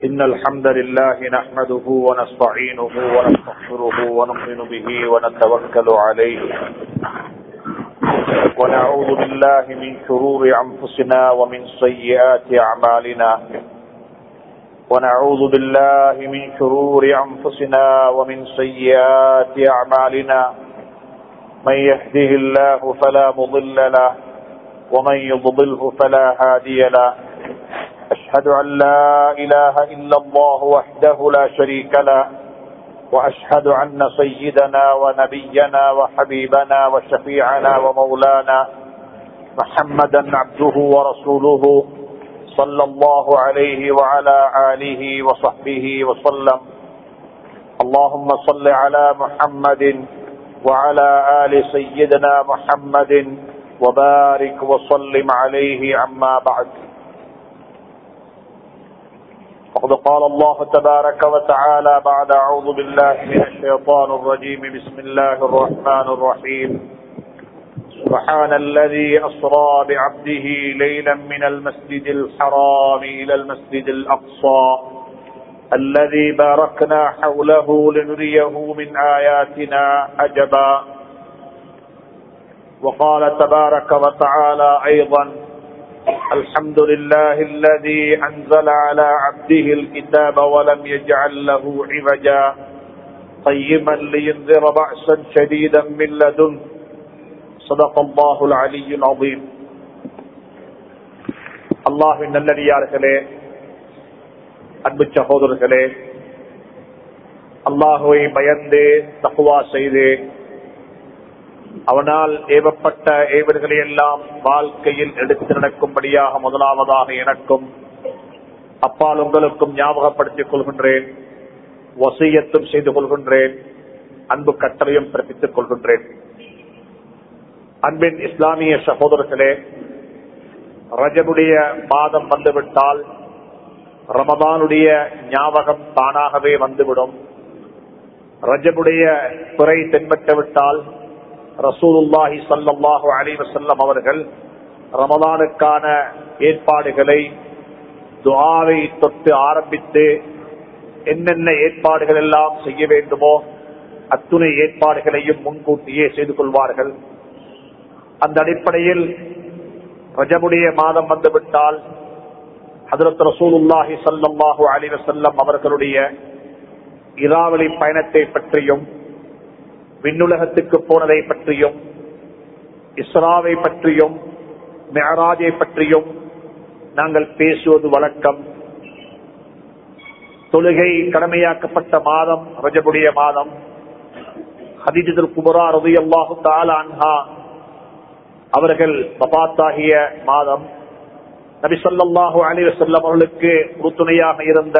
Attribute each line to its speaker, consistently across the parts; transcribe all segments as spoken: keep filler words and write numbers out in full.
Speaker 1: إن الحمد لله نحمده ونستعينه ونستغفره ونؤمن به ونتوكل عليه ونعوذ بالله من شرور أنفسنا ومن سيئات أعمالنا ونعوذ بالله من شرور أنفسنا ومن سيئات أعمالنا من يهده الله فلا مضل له ومن يضلله فلا هادي له أشهد أن لا إله إلا الله وحده لا شريك له وأشهد أن سيدنا ونبينا وحبيبنا وشفيعنا ومولانا محمدا عبده ورسوله صلى الله عليه وعلى آله وصحبه وسلم. اللهم صل على محمد وعلى آل سيدنا محمد وبارك وسلم عليه. أما بعد، وقد قال الله تبارك وتعالى بعد أعوذ بالله من الشيطان الرجيم بسم الله الرحمن الرحيم. سبحان الذي أسرى بعبده ليلا من المسجد الحرام إلى المسجد الأقصى الذي باركنا حوله لنريه من آياتنا عجبا. وقال تبارك وتعالى أيضا: الحمد لله الذي أنزل على عبده الكتاب ولم يجعل له عوجا قيما لينذر بأسا شديدا من لدنه. صدق الله العلي العظيم. அல்லாஹ்வின் நல்லடியார்களே, அன்பு சகோதரர்களே, அல்லாஹுவை பயந்து தக்வா செய்து அவனால் ஏவப்பட்ட ஏவல்களை எல்லாம் வாழ்க்கையில் எடுத்து நடக்கும்படியாக முதலாவதாக எனக்கும் அப்பால் உங்களுக்கும் ஞாபகப்படுத்திக் கொள்கின்றேன், வசியத்தும் செய்து கொள்கின்றேன், அன்பு கட்டளையும் பிறப்பித்துக் கொள்கின்றேன். அன்பின் இஸ்லாமிய சகோதரர்களே, ரஜபுடைய மாதம் வந்துவிட்டால் ரமதானுடைய ஞாபகம் தானாகவே வந்துவிடும். ரஜபுடைய துறை தென்பட்டு விட்டால் ரசூலுல்லாஹி ஸல்லல்லாஹு அலைஹி வஸல்லம் அவர்கள் ரமதானுக்கான ஏற்பாடுகளை துஆவை தொட்டு ஆரம்பித்து என்னென்ன ஏற்பாடுகள் எல்லாம் செய்ய வேண்டுமோ அத்துணை ஏற்பாடுகளையும் முன்கூட்டியே செய்து கொள்வார்கள். அந்த அடிப்படையில் ரஜபுடைய மாதம் வந்துவிட்டால் ஹஜ்ரத் ரசூலுல்லாஹி ஸல்லல்லாஹு அலைஹி வஸல்லம் அவர்களுடைய இராவளி பயணத்தை பற்றியும் விண்ணுலகத்துக்கு போனதை பற்றியும் இஸ்ராவை பற்றியும் மிஅராஜை பற்றியும் நாங்கள் பேசுவது வழக்கம். தொழுகை கடமையாக்கப்பட்ட மாதம் ரஜபுடைய மாதம். ஹதீஜத்துல் குப்ரா ரலியல்லாஹு தஆலா அன்ஹா அவர்கள் வஃபாத்தாகிய மாதம். நபி ஸல்லல்லாஹு அலைஹி வஸல்லம் அவர்களுக்கு உறுதுணையாக இருந்த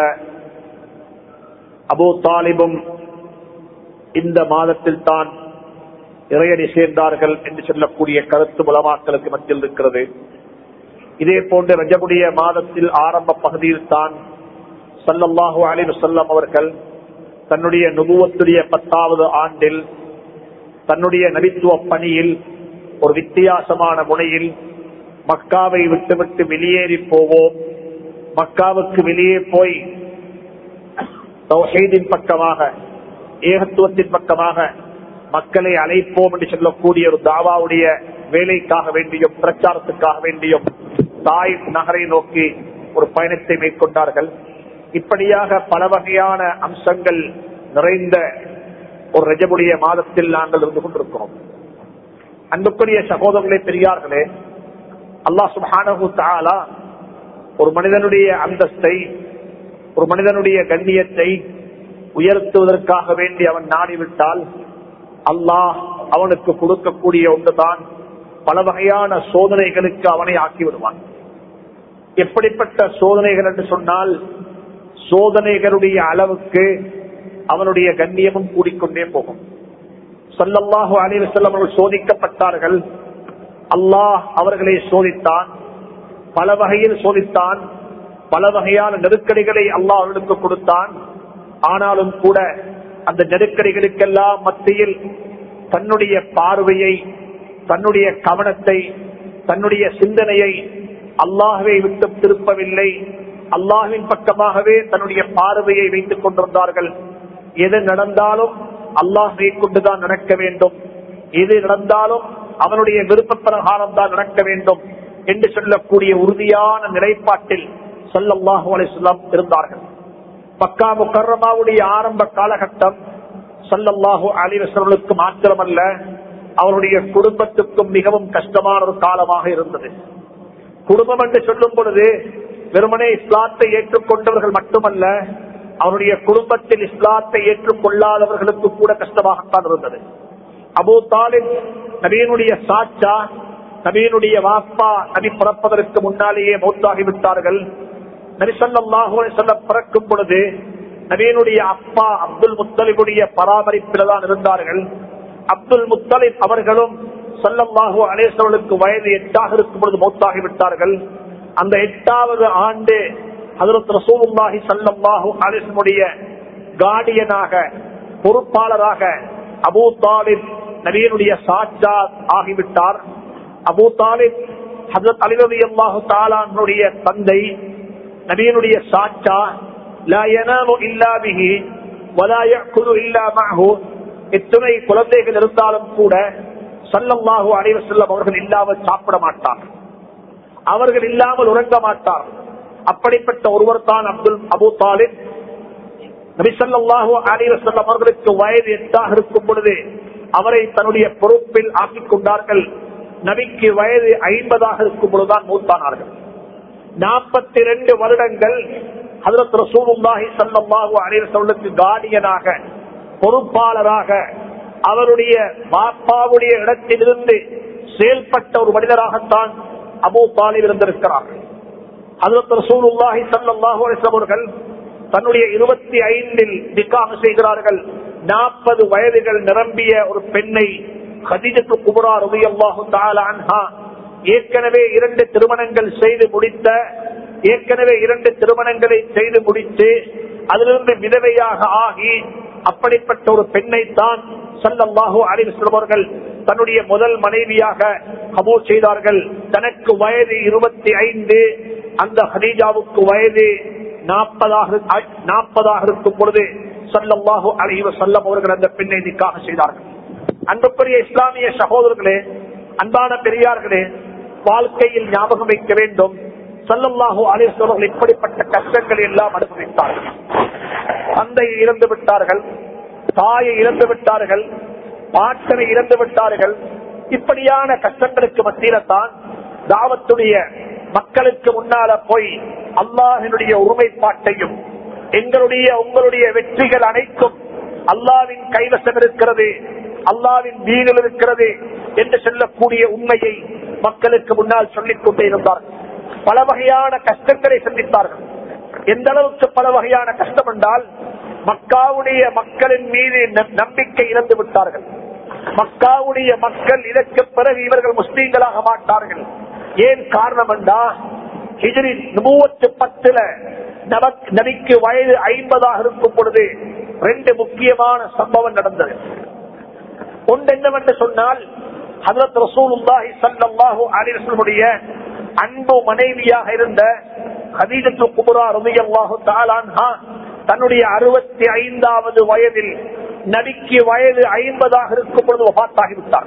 Speaker 1: அபூ தாலிபும் இந்த மாதத்தில் தான் இறையடி சேர்ந்தார்கள் என்று சொல்லக்கூடிய கருத்து உலமாக்களுக்கு மத்தியில் இருக்கிறது. இதே போன்ற ரஜபுடைய மாதத்தில் ஆரம்ப பகுதியில் தான் ஸல்லல்லாஹு அலைஹி வஸல்லம் அவர்கள் தன்னுடைய நுபுவத்துடைய பத்தாவது ஆண்டில் தன்னுடைய நபித்துவ பணியில் ஒரு வித்தியாசமான முனையில் மக்காவை விட்டுவிட்டு வெளியேறி போவோம், மக்காவுக்கு வெளியே போய் தௌஹீதின் பக்கமாக ஏகத்துவத்தின் பக்கமாக மக்களை அழைப்போம் என்று சொல்லக்கூடிய ஒரு தாவாவுடைய வேலைக்காக வேண்டியும் பிரச்சாரத்துக்காக வேண்டியும் தாய் நகரை நோக்கி ஒரு பயணத்தை மேற்கொண்டார்கள். இப்படியாக பல வகையான அம்சங்கள் நிறைந்த ஒரு ரஜபுடைய மாதத்தில் நாங்கள் இருந்து கொண்டிருக்கிறோம். அன்புக்குரிய சகோதரர்களே, பெரியார்களே, அல்லாஹ் சுப்ஹானஹு தஆலா ஒரு மனிதனுடைய அந்தஸ்தை, ஒரு மனிதனுடைய கண்ணியத்தை உயர்த்துவதற்காக வேண்டி அவன் நாடிவிட்டால் அல்லாஹ் அவனுக்கு கொடுக்கக்கூடிய ஒன்றுதான் பல வகையான சோதனைகளுக்கு அவனை ஆக்கி விடுவான். எப்படிப்பட்ட சோதனைகள் என்று சொன்னால், சோதனைகளுடைய அளவுக்கு அவனுடைய கண்ணியமும் கூடிக்கொண்டே போகும். ஸல்லல்லாஹு அலைஹி வஸல்லம் அவர்கள் சோதிக்கப்பட்டார்கள். அல்லாஹ் அவர்களை சோதித்தான், பல வகையில் சோதித்தான், பல வகையான நெருக்கடிகளை அல்லாஹ் அவர்களுக்கு கொடுத்தான். ஆனாலும் கூட அந்த நெருக்கடிகளுக்கெல்லாம் மத்தியில் தன்னுடைய பார்வையை, தன்னுடைய கவனத்தை, தன்னுடைய சிந்தனையை அல்லாஹ்வை விட்டு திருப்பவில்லை. அல்லாஹ்வின் பக்கமாகவே தன்னுடைய பார்வையை வைத்துக் கொண்டிருந்தார்கள். எது நடந்தாலும் அல்லாஹ்வை கொண்டுதான் நடக்க வேண்டும், எது நடந்தாலும் அவனுடைய விருப்ப பிரகாரம் தான் நடக்க வேண்டும் என்று சொல்லக்கூடிய உறுதியான நிலைப்பாட்டில் ஸல்லல்லாஹு அலைஹி வஸல்லம் இருந்தார்கள். மக்கா முக்கர்ரமாவுடைய ஆரம்ப காலகட்டம் ஸல்லல்லாஹு அலைஹி வஸல்லுக்கு மாத்திரமல்ல, அவருடைய குடும்பத்துக்கும் மிகவும் கஷ்டமான ஒரு காலமாக இருந்தது. குடும்பம் என்று சொல்லும் பொழுது வெறுமனே இஸ்லாத்தை ஏற்றுக்கொண்டவர்கள் மட்டுமல்ல, அவருடைய குடும்பத்தில் இஸ்லாத்தை ஏற்றுக்கொள்ளாதவர்களுக்கு கூட கஷ்டமாகத்தான் இருந்தது. அபூ தாலிப் நபியினுடைய சாச்சா, நபியினுடைய வாப்பா நபி பிறப்பதற்கு முன்னாலேயே மௌத்தாகிவிட்டார்கள். நபி ஸல்லல்லாஹு அலைஹி வஸல்லம் பிறக்கும் பொழுது நபியினுடைய அப்பா அப்துல் முத்தலிபுடைய பராமரிப்பில் தான் இருந்தார்கள். அப்துல் முத்தலிப் அவர்களும் ஸல்லல்லாஹு அலைஹி வஸல்லுக்கு வயது எட்டாக இருக்கும் பொழுது மௌத்தாகிவிட்டார்கள். அந்த எட்டாவது ஆண்டு ஹஜ்ரத் ரசூலுல்லாஹி ஸல்லல்லாஹு அலைஹி வஸல்லம் கார்டியனாக, பொறுப்பாளராக அபூ தாலிப் நபியினுடைய சாச்சா ஆகிவிட்டார். அபூ தாலிப் ஹஜ்ரத் அலி ரலியல்லாஹு தஆலா அன்ஹுடைய தந்தை, நபியினுடைய சாச்சா. லா யனாமு இல்லா பிஹி வலா யஅகுலு இல்லா மஅஹு. எத்தனை குழந்தைகள் இருந்தாலும் கூட ஸல்லல்லாஹு அலைஹி வஸல்லம் அவர்கள் இல்லாமல் சாப்பிட மாட்டார், அவர்கள் இல்லாமல் உறங்க மாட்டார். அப்படிப்பட்ட ஒருவர் தான் அப்துல் அபூ தாலிப். நபி ஸல்லல்லாஹு அலைஹி வஸல்லம் அவர்களுக்கு வயது எட்டாக இருக்கும் பொழுது அவரை தன்னுடைய பொறுப்பில் ஆக்கிக் கொண்டார்கள். நபிக்கு வயது ஐம்பதாக இருக்கும் பொழுதுதான் மூத்தானார்கள். நாற்பத்தி இரண்டு வருடங்கள் ஹஜ்ரத் ரசூலுல்லாஹி ஸல்லல்லாஹு அலைஹி வஸல்லம் கார்டியனாக, பொறுப்பாளராக, அவருடைய பாப்பாவுடைய இடத்திலிருந்து செயல்பட்ட ஒரு மனிதராகத்தான் அபூ தாலிப் இருந்திருக்கிறார்கள். ஹஜ்ரத் ரசூலுல்லாஹி ஸல்லல்லாஹு அலைஹி வஸல்லம் அவர்கள் தன்னுடைய இருபத்தி ஐந்தில் நிக்காஹ் செய்கிறார்கள். நாற்பது வயதுகள் நிரம்பிய ஒரு பெண்ணை, கதீஜத்து குப்ரா ரலியல்லாஹு தஆலா அன்ஹா, ஏற்கனவே இரண்டு திருமணங்கள் செய்து முடித்த, ஏற்கனவே இரண்டு திருமணங்களை செய்து முடித்து அதிலிருந்து விதவையாக ஆகி அப்படிப்பட்ட ஒரு பெண்ணை தான் ஸல்லல்லாஹு அலைஹி வஸல்லம் அவர்கள் தன்னுடைய முதல் மனைவியாக கபூல் செய்தார்கள். தனக்கு வயது இருபத்தி ஐந்து, அந்த ஹதீஜாவுக்கு வயது நாற்பதாக நாற்பதாக இருக்கும் பொழுது ஸல்லல்லாஹு அலைஹி வஸல்லம் அவர்கள் அந்த பெண்ணை நிக்காஹ் செய்தார்கள். அன்புக்குரிய இஸ்லாமிய சகோதரர்களே, அன்பான பெரியார்களே, வாழ்க்கையில் ஞாபகம் வைக்க வேண்டும், ஸல்லல்லாஹு அலைஹி வஸல்லம் இப்படிப்பட்ட கஷ்டங்களை எல்லாம் அனுபவித்தார்கள். தந்தையை இழந்து விட்டார்கள், தாயை இழந்து விட்டார்கள், பாட்டனை இழந்து விட்டார்கள். இப்படியான கஷ்டங்களுக்கு மத்தியில தான் தாவத்துடைய மக்களுக்கு முன்னால போய் அல்லாஹ்வினுடைய ஒருமைப்பாட்டையும், எங்களுடைய உங்களுடைய வெற்றிகள் அனைத்தும் அல்லாஹ்வின் கைவசம் இருக்கிறது, அல்லாஹ்வின் தீனில் இருக்கிறது என்று சொல்லக்கூடிய உண்மையை மக்களுக்கு முன்னால் சொல்லிக் கொண்டே இருந்தார்கள். பல வகையான கஷ்டங்களை சந்தித்தார்கள். எந்த அளவுக்கு பல வகையான கஷ்டம் என்றால், மக்காவுடைய மக்களின் மீது நம்பிக்கை இழந்து விட்டார்கள். மக்காவுடைய மக்கள் இதற்கு பிறகு இவர்கள் முஸ்லீம்களாக மாட்டார்கள். ஏன் காரணம் என்றா, ஹிஜ்ரி நுபுவத்து பத்துல நபிக்கு வயது ஐம்பதாக இருக்கும் பொழுது ரெண்டு முக்கியமான சம்பவம் நடந்தது. ஒன்று என்னவென்று சொன்னால், ஹஜ்ரத் ரசூலுல்லாஹி ஸல்லல்லாஹு அலைஹி வஸல்லம் அன்பு மனைவியாக இருந்த கதீஜத்து குப்ரா ரலியல்லாஹு தஆலா அன்ஹா தன்னுடைய அறுபத்தி ஐந்தாவது வயதில் நபிக்கு வயது ஐம்பதாக இருக்கும் பொழுது வஃபாத்தாகிவிட்டார்.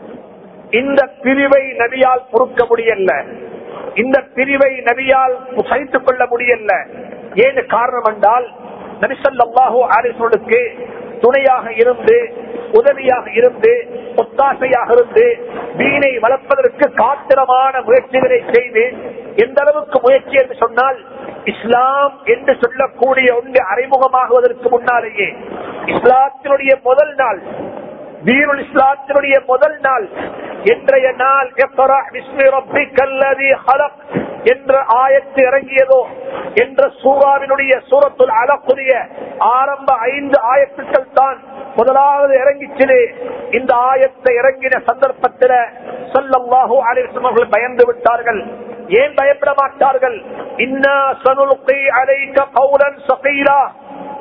Speaker 1: இந்த பிரிவை நபியால் பொறுக்க முடியல, இந்த பிரிவை நபியால் சகித்துக் கொள்ள முடியல. ஏன் காரணம் என்றால், நபி ஸல்லல்லாஹு அலைஹி வஸல்லம் துணையாக இருந்து, உதவியாக இருந்து, ஒத்தாசையாக இருந்து, தீனை வளர்ப்பதற்கு காத்திரமான முயற்சிகளை செய்து, எந்த அளவுக்கு முயற்சி என்று சொன்னால், இஸ்லாம் என்று சொல்லக்கூடிய ஒன்று அறிமுகமாகுவதற்கு முன்னாலேயே இஸ்லாத்தினுடைய முதல் நாள், தீனுல் இஸ்லாத்தினுடைய முதல் நாள், இன்றைய நாள் இக்ரா பிஸ்மி ரப்பிக்கல் லதீ ஹலக் என்ற ஆயத்து இறங்கியதோ, என்ற சூராவினுடைய சூரத்துல் அலக்குடைய ஆரம்ப ஐந்து ஆயத்துக்கள் தான் முதலாவது இறங்கிச்சது. இந்த ஆயத்தை இறங்கின சந்தர்ப்பத்தில் ஸல்லல்லாஹு அலைஹி வஸல்லம் அவர்கள் பயந்து விட்டார்கள். ஏன் பயப்பட மாட்டார்கள்? இன்னா சனுல்கி அலைக கௌலன் ஸகீலா,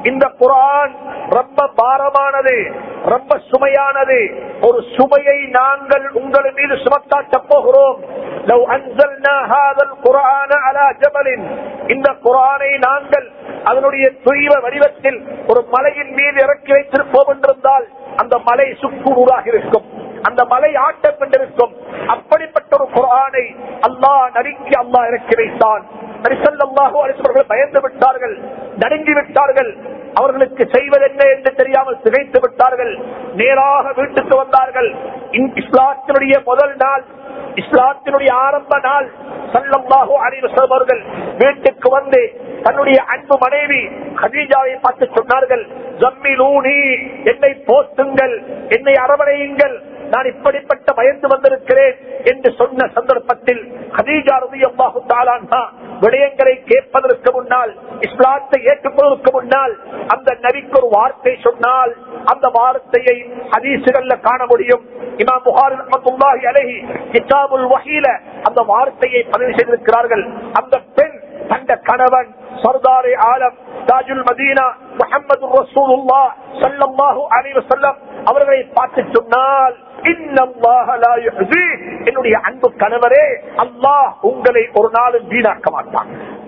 Speaker 1: இந்த குர்ஆன் ரொம்ப பாரமானது, ரொம்ப சுமையானது. ஒரு சுமையை நாங்கள் உங்கள் மீது சுமத்தாட்டப் போகிறோம். லவ் அன்ஸல்னா ஹாதல் குர்ஆன அலா ஜபலின், இந்த குர்ஆனை நாங்கள் அதனுடைய துய்வ வடிவத்தில் ஒரு மலையின் மீது இறக்கி வைத்திருப்போம் என்றிருந்தால் அந்த மலை சுக்குநூறாக இருக்கும், அந்த மலை ஆட்டம் கொண்டிருக்கும். அப்படிப்பட்ட ஒரு குர்ஆனை அல்லாஹ் நபிக்கு அல்லாஹ் இறக்கி வைத்தான். நபி ஸல்லல்லாஹு அலைஹி வஸல்லம் பயந்து விட்டார்கள், நடுங்கி விட்டார்கள். அவர்களுக்கு செய்வது என்ன என்று தெரியாமல் திகைத்து விட்டார்கள். நேராக வீட்டுக்கு வந்தார்கள். இஸ்லாத்தினுடைய முதல் நாள், இஸ்லாத்தினுடைய ஆரம்ப நாள். ஸல்லல்லாஹு அலைஹி வஸல்லம் அவர்கள் வீட்டுக்கு வந்து தன்னுடைய அன்பு மனைவி கதீஜாவை பார்த்து சொன்னார்கள், ஜம்மிலூனி, என்னை போற்றுங்கள், என்னை அரவணையுங்கள், நான் இப்படிப்பட்ட பயந்து வந்திருக்கிறேன் என்று சொன்ன சந்தர்ப்பத்தில் கதீஜா ரலியல்லாஹு தஆலா அன்ஹா விடயங்களை கேட்பதற்கு முன்னால், இஸ்லாத்தை ஏற்றுக்கொள்வதற்கு முன்னால் அந்த நபிக்கு ஒரு வார்த்தை சொன்னால் அந்த வார்த்தையை ஹதீஸுகள்ல காண முடியும். இமாம் புகாரி ரஹ்மத்துல்லாஹி அலைஹி கிதாபுல் வஹீல அந்த வார்த்தையை பதிவு செய்திருக்கிறார்கள். அந்த பெண் தந்த கணவன் சர்தாரே ஆலம் தாஜுல் மதீனா முஹம்மது ரசூலுல்லாஹ் ஸல்லல்லாஹு அலைஹி வஸல்லம் அவர்களை பார்த்து சொன்னால், இன்னல்லாஹ லா யுஹ்ஸி, என்னுடைய அன்பு கணவரே, அல்லாஹ் உங்களை ஒரு நாளும் வீணாக்க மாட்டான்.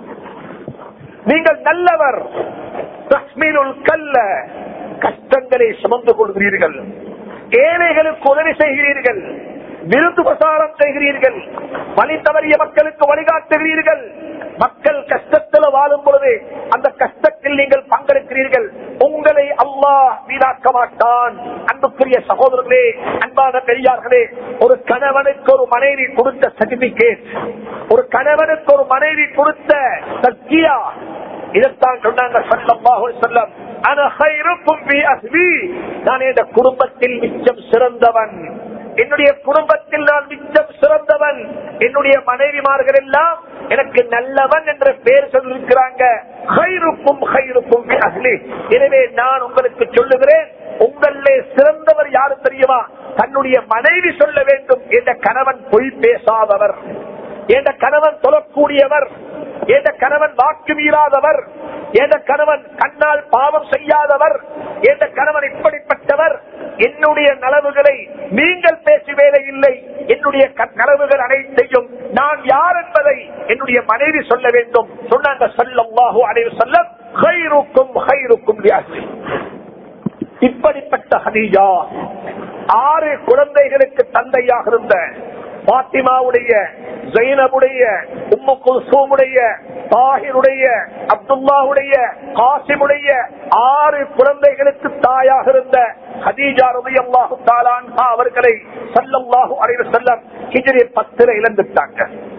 Speaker 1: நீங்கள் நல்லவர். தஹ்மீலுல் கல்ல, கஷ்டங்களை சுமந்து கொள்கிறீர்கள், ஏழைகளுக்கு உதவி செய்கிறீர்கள், விருது பிரசாரம் செய்கிறீர்கள், வழி தவறிய மக்களுக்கு வழிகாட்டுகிறீர்கள். மக்கள் கஷ்டத்தில் வாழும் பொழுது அந்த கஷ்டத்தில் நீங்கள் பங்கெடுக்கிறீர்கள். உங்களை அல்லாஹ் வீணாக்க மாட்டான். அன்புக்குரிய சகோதரர்களே, அன்பான பெரியார்களே, ஒரு கணவனுக்கு ஒரு மனைவி கொடுத்த சர்டிபிகேட், ஒரு கணவனுக்கு ஒரு மனைவி கொடுத்த தஸ்கியா, இதைத்தான் சொன்னாங்க ஸல்லல்லாஹு அலைஹி வஸல்லம், அன கைருக்கும் ஃபீ அஹ்லி, நான் இந்த குடும்பத்தில் மிச்சம் சிறந்தவன், என்னுடைய குடும்பத்தில் நான் மிச்சம் சிறந்தவன், என்னுடைய மனைவிமார்கள் எல்லாம் எனக்கு நல்லவன் என்ற பெயர் சொல்லிருக்கிறாங்க. கைருக்கும் கைருக்கும் ஃபீ அஹ்லி, எனவே நான் உங்களுக்கு சொல்லுகிறேன், உங்களே சிறந்தவர் யாரு தெரியுமா? தன்னுடைய மனைவி சொல்ல வேண்டும், என்ற கணவன் பொய் பேசாதவர், என்ற கணவன் சொல்லக்கூடியவர், என்ற கணவன் வாக்கு மீறாதவர், என்ற கணவன் கண்ணால் பாவம் செய்யாதவர், என்ற கணவன் இப்படிப்பட்டவர். என்னுடைய நலவுகளை நீங்கள் பேசி வேலை இல்லை, என்னுடைய நலவுகள் அனைத்தையும் நான் யார் என்பதை என்னுடைய மனைவி சொல்ல வேண்டும். சொன்னாங்க ஸல்லல்லாஹு அலைஹி வஸல்லம், கைருக்கும் கைருக்கும் லி அஹ்லி. இப்படிப்பட்ட ஹதீஜா ஆறு குழந்தைகளுக்கு தந்தையாக இருந்த பாத்திமாவுடைய, ஜைனபுடைய, உம்மு குல்சூமுடைய, தாஹிருடைய, அப்துல்லாவுடைய, காசிமுடைய ஆறு குழந்தைகளுக்கு தாயாக இருந்த ஹதீஜா ரலியல்லாஹு தஆலா அன்ஹா அவர்களை ஸல்லல்லாஹு அலைஹி வஸல்லம் ஹிஜ்ரி பத்துல இழந்துட்டாங்க.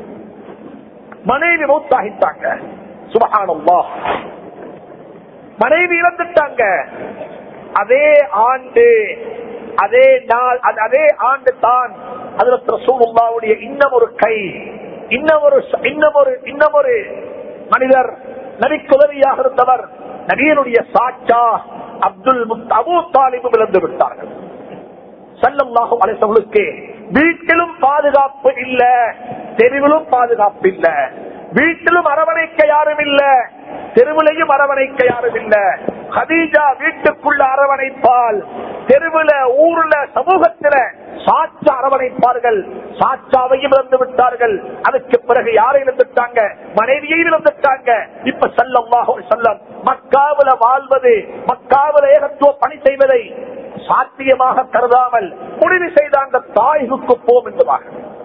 Speaker 1: மனைவி மௌத்தாகிட்டாங்க. சுப்ஹானல்லாஹ், மனைவி இழந்துட்டாங்க. அதே ஆண்டு, அதே நாள், அதே ஆண்டு தான் ஹஜ்ரத் ரசூலுல்லாஹ்வுடைய இன்னும் ஒரு கை, இன்னும் ஒரு இன்னும் ஒரு இன்னும் ஒரு மனிதர், நபிக்கு உதவியாக இருந்தவர், நபியினுடைய சாச்சா அப்துல் அபூ தாலிப் இழந்து விட்டார்கள். ஸல்லல்லாஹு அலைஹி வஸல்லம் வீட்டிலும் பாதுகாப்பு இல்ல, தெருவிலும் பாதுகாப்பு இல்ல, வீட்டிலும் அரவணைக்க யாரும் இல்ல, தெருவிலையும் அரவணைக்க யாரும் இல்ல. ஹதீஜா வீட்டுக்குள்ள அரவணைப்பால், தெருவுல, ஊர்ல, சமூகத்தில சாச்சா அரவணைப்பார்கள். சாச்சாவையும் இழந்து விட்டார்கள். அதுக்கு பிறகு யாரை இழந்துட்டாங்க? மனைவியையும் இழந்துட்டாங்க. இப்ப ஸல்லல்லாஹு அலைஹி வஸல்லம் மக்காவுல வாழ்வது, மக்காவுல ஏகத்துவ பணி செய்வதை சாத்தியமாக கருதாமல் முடிவு செய்தாங்க, தாய்வுக்கு போம் என்பதாக.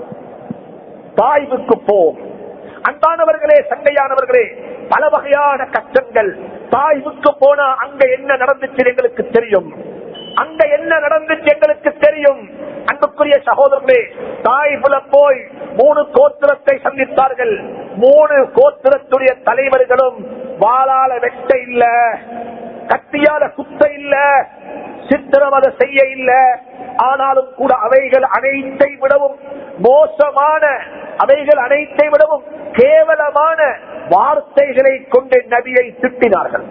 Speaker 1: தாய்வுக்கு போம். அன்பானவர்களே, சங்கையானவர்களே, பல வகையான கஷ்டங்கள். தாய்வுக்கு போனா அங்க என்ன நடந்துச்சு எங்களுக்கு தெரியும், அங்க என்ன நடந்துச்சு எங்களுக்கு தெரியும். அன்புக்குரிய சகோதரர்களே, தாய்வுல போய் மூணு கோத்திரத்தை சந்தித்தார்கள். மூணு கோத்திரத்துடைய தலைவர்களும் வாளால வெட்ட இல்ல, கத்தியால குத்த இல்ல, சித்திரவதை செய்ய இல்ல. ஆனாலும் கூட அவைகள் அனைத்தை விடவும் மோசமான, அவைகள் அனைத்தை விடவும் கேவலமான வார்த்தைகளை கொண்டு நபியை திட்டினார்கள்.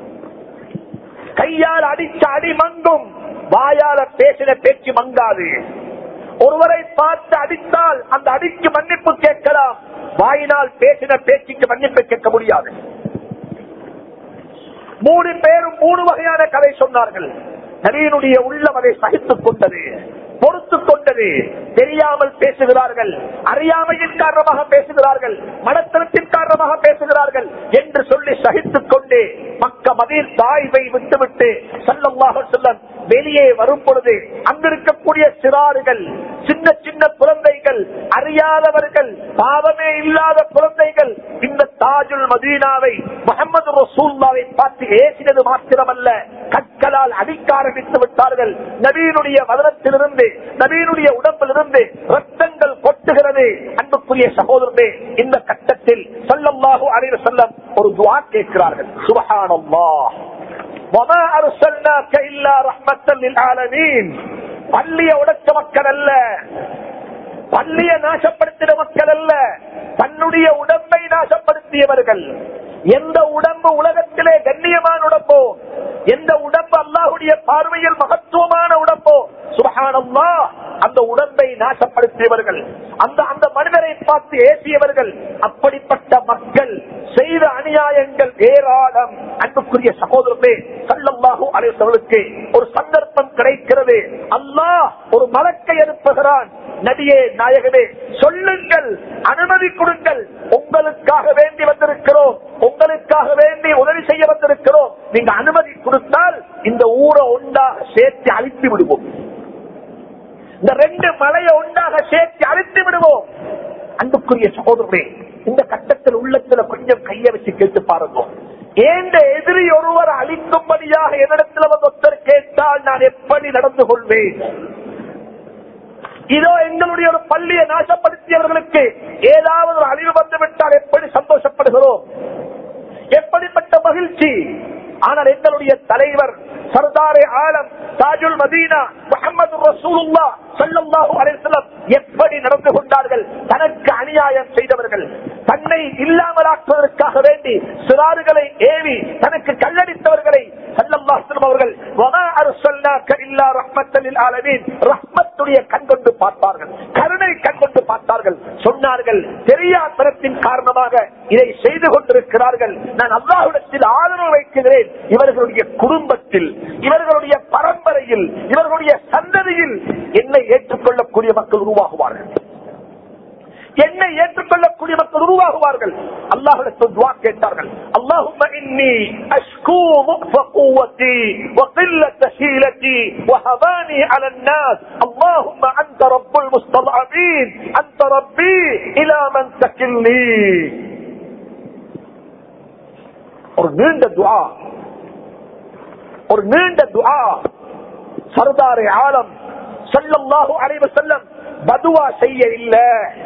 Speaker 1: கையால் அடிச்ச அடி மங்கும், வாயால பேசின பேச்சு மங்காது. ஒருவரை பார்த்து அடித்தால் அந்த அடிக்கு மன்னிப்பு கேட்கலாம், வாயினால் பேசின பேச்சுக்கு மன்னிப்பு கேட்க முடியாது. மூணு பேரும் மூணு வகையான கதை சொன்னார்கள். நபியினுடைய உள்ளம் அதை சகித்துக் கொண்டது, பொறுத்துக் கொண்டது. தெரியாமல் பேசுகிறார்கள், அறியாமையின் காரணமாக பேசுகிறார்கள், மனத்திறத்தின் காரணமாக பேசுகிறார்கள் என்று சொல்லி சகித்துக் கொண்டு மக்க மதீனா தாயிபை விட்டுவிட்டு ஸல்லல்லாஹு அலைஹி வஸல்லம் வெளியே வரும் பொழுது அங்கிருக்கக்கூடிய சிறார்கள், சின்ன சின்ன குழந்தைகள், அறியாதவர்கள், பாவமே இல்லாத குழந்தைகள் இந்த தாஜுல் மதீனாவை முஹம்மது ரசூலுல்லாஹ்வை பார்த்து ஏசினது மாத்திரமல்ல, கற்களால் அடிக்க ஆரம்பித்து விட்டார்கள். நபியினுடைய வதனத்திலிருந்து, நபியினுடைய உடம்பிலிருந்து ரத்தங்கள் கொட்டுகிறது. அன்புக்குரிய சகோதரனே, இந்த கட்டத்தில் ஸல்லல்லாஹு அலைஹி வஸல்லம் ஒரு துஆ கேட்கிறார்கள். சுப்ஹானல்லாஹ், வமா அர்ஸல்னாக இல்லா ரஹ்மத்தல் லில் ஆலமீன். பள்ளிய உடைச்ச மக்கள் அல்ல, பள்ளிய நாசப்படுத்தின மக்கள் அல்ல, தன்னுடைய உடம்பை நாசப்படுத்தியவர்கள். எந்த உடம்பு உலகத்திலே கண்ணியமான உடம்போ, எந்த உடம்பு அல்லாஹ்வுடைய பார்வையில் மகத்துவமான உடம்போ, சுப்ஹானல்லாஹ், அந்த உடம்பை நாசப்படுத்தியவர்கள், அந்த அந்த மனிதரை பார்த்து ஏசியவர்கள், அப்படிப்பட்ட மக்கள் செய்த அநியாயங்கள் ஏராளம். அன்புக்குரிய சகோதரர்களே, ஸல்லல்லாஹு அலைஹி வஸல்லம் ஒரு சந்தர்ப்பம் கிடைக்கிறது. அல்லாஹ் ஒரு மலக்கை அனுப்புகிறான். நபியே நாயகமே, சொல்லுங்கள், அனுமதி கொடுங்கள், உங்களுக்காக வேண்டி வந்திருக்கிறோம், உங்களுக்காக வேண்டி உதவி செய்ய வந்திருக்கிறோம். நீங்க அனுமதி கொடுத்தால் இந்த ஊரை ஒன்றாக சேர்த்து அழித்து விடுவோம், இந்த ரெண்டு மலையை ஒன்றாக சேர்த்து அழித்து விடுவோம். அன்புக்குரிய சகோதரர்களே, இந்த கட்டத்தில் உள்ளத்துல கொஞ்சம் கைய வச்சு கேட்டு பாருங்க. ஏந்த எதிரி ஒருவர் அழிக்கும்படியாக என்னிடத்தில் வந்து ஒருத்தர் கேட்டால் நான் எப்படி நடந்து கொள்வேன்? இதோ எங்களுடைய ஒரு பள்ளியை நாசப்படுத்தியவர்களுக்கு ஏதாவது ஒரு அழிவு வந்துவிட்டால் எப்படி சந்தோஷப்படுகிறோம், எப்படிப்பட்ட மகிழ்ச்சி. ஆனால் எங்களுடைய தலைவர் சர்தாரே ஆலம் தாஜுல் மதீனா முஹம்மது ரசூலுல்லாஹ் ஸல்லல்லாஹு அலைஹி வஸல்லம் எப்படி நடந்து கொண்டார்கள்? தனக்கு அநியாயம் செய்தவர்கள், தன்னை இல்லாமலாக்குவதற்காக வேண்டி சிறார்களை ஏவி தனக்கு கல்லடித்தவர்களை ஸல்லல்லாஹு அலைஹி வஸல்லம் அவர்கள் வமா அர்ஸல்னாக இல்லா ரஹ்மத்தல் லில் ஆலமீன், ரஹ்மத்துடைய கண் கொண்டு பார்த்தார்கள், கருணை கண் கொண்டு பார்த்தார்கள். சொன்னார்கள், தெரியாதனத்தின் காரணமாக இதை செய்து கொண்டிருக்கிறார்கள். நான் அல்லாஹ்விடத்தில் ஆதரவு வைக்கிறேன். இவர்களுடைய குடும்பத்தில், இவர்களுடைய பரம்பரையில், இவர்களுடைய சந்ததியில் என்னை ஏற்றுக்கொள்ளக்கூடிய மக்கள் உருவாகுவார்கள், என்னை ஏற்றுக்கொள்ளக்கூடிய மக்கள் உருவாகுவார்கள். அல்லாஹ்விடத்தில் துஆ கேட்டார்கள். அல்லாஹும்ம இன்னி அஷ்கூ முஃப குவத்தி வ கில்லத ஹீலதி வ ஹவானி அலா الناس اللهم انت رب المستضعفين انت ربي الى من تكلني. ஒரு நீண்ட துஆ, ஒரு நீண்ட துஆ. சர்தாரே ஆலம் ஸல்லல்லாஹு அலைஹி வஸல்லம் பதுவா செய்ய இல்ல,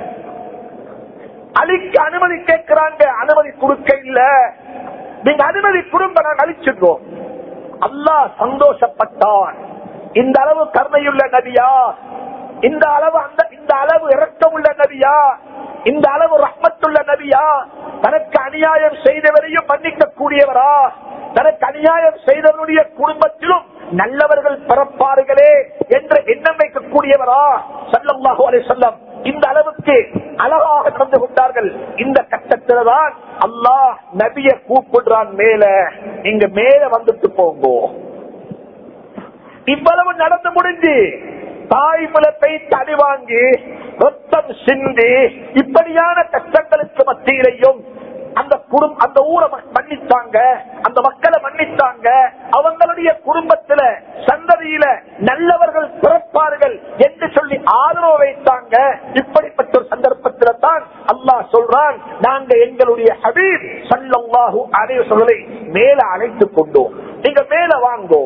Speaker 1: அழிக்க அனுமதி கேட்கிறாங்க, அனுமதி கொடுக்க இல்ல. நீங்க அனுமதி கொடுங்க, நாங்க அழிச்சிருக்கோம். அல்லாஹ் சந்தோஷப்பட்டான். இந்த அளவு கருணையுள்ள நபியா, இந்த அளவு அந்த இந்த அளவு இரக்கமுள்ள நபியா, இந்த அளவு ரஹ்மத்துள்ள நபியா, தனக்கு அநியாயம் செய்தவரையும் மன்னிக்க கூடியவரா, தனக்கு அநியாயம் செய்தவருடைய குடும்பத்திலும் நல்லவர்கள் பிறப்பார்களே என்ற எண்ணம் வைக்கக்கூடியவரா ஸல்லல்லாஹு அலைஹி வஸல்லம் இந்த அளவுக்கு அழகாக நடந்து கொண்டார்கள். இந்த கட்டத்தில் தான் அல்லாஹ் நபியை கூப்பிடுறான், மேல நீங்க மேல வந்துட்டு போங்க. இவ்வளவு நடந்து முடிஞ்சு தாய்மல பெய்து அடி வாங்கி ரத்தம் சிந்தி இப்படியான கஷ்டங்களுக்கு மத்தியிலையும் அந்த குடும்பம், அந்த ஊரை மன்னித்தாங்க, அந்த மக்களை மன்னித்தாங்க. அவங்களுடைய குடும்பத்துல சந்ததியில நல்லவர்கள் பிறப்பார்கள் என்று சொல்லி ஆதரவு வைத்தாங்க. இப்படிப்பட்ட ஒரு சந்தர்ப்பத்தில தான் அல்லாஹ் சொல்றான், நாங்க எங்களுடைய ஹபீப் ஸல்லல்லாஹு அலைஹி வஸல்லம் மேல அழைத்துக் கொண்டோம். நீங்க மேல வாங்கோ,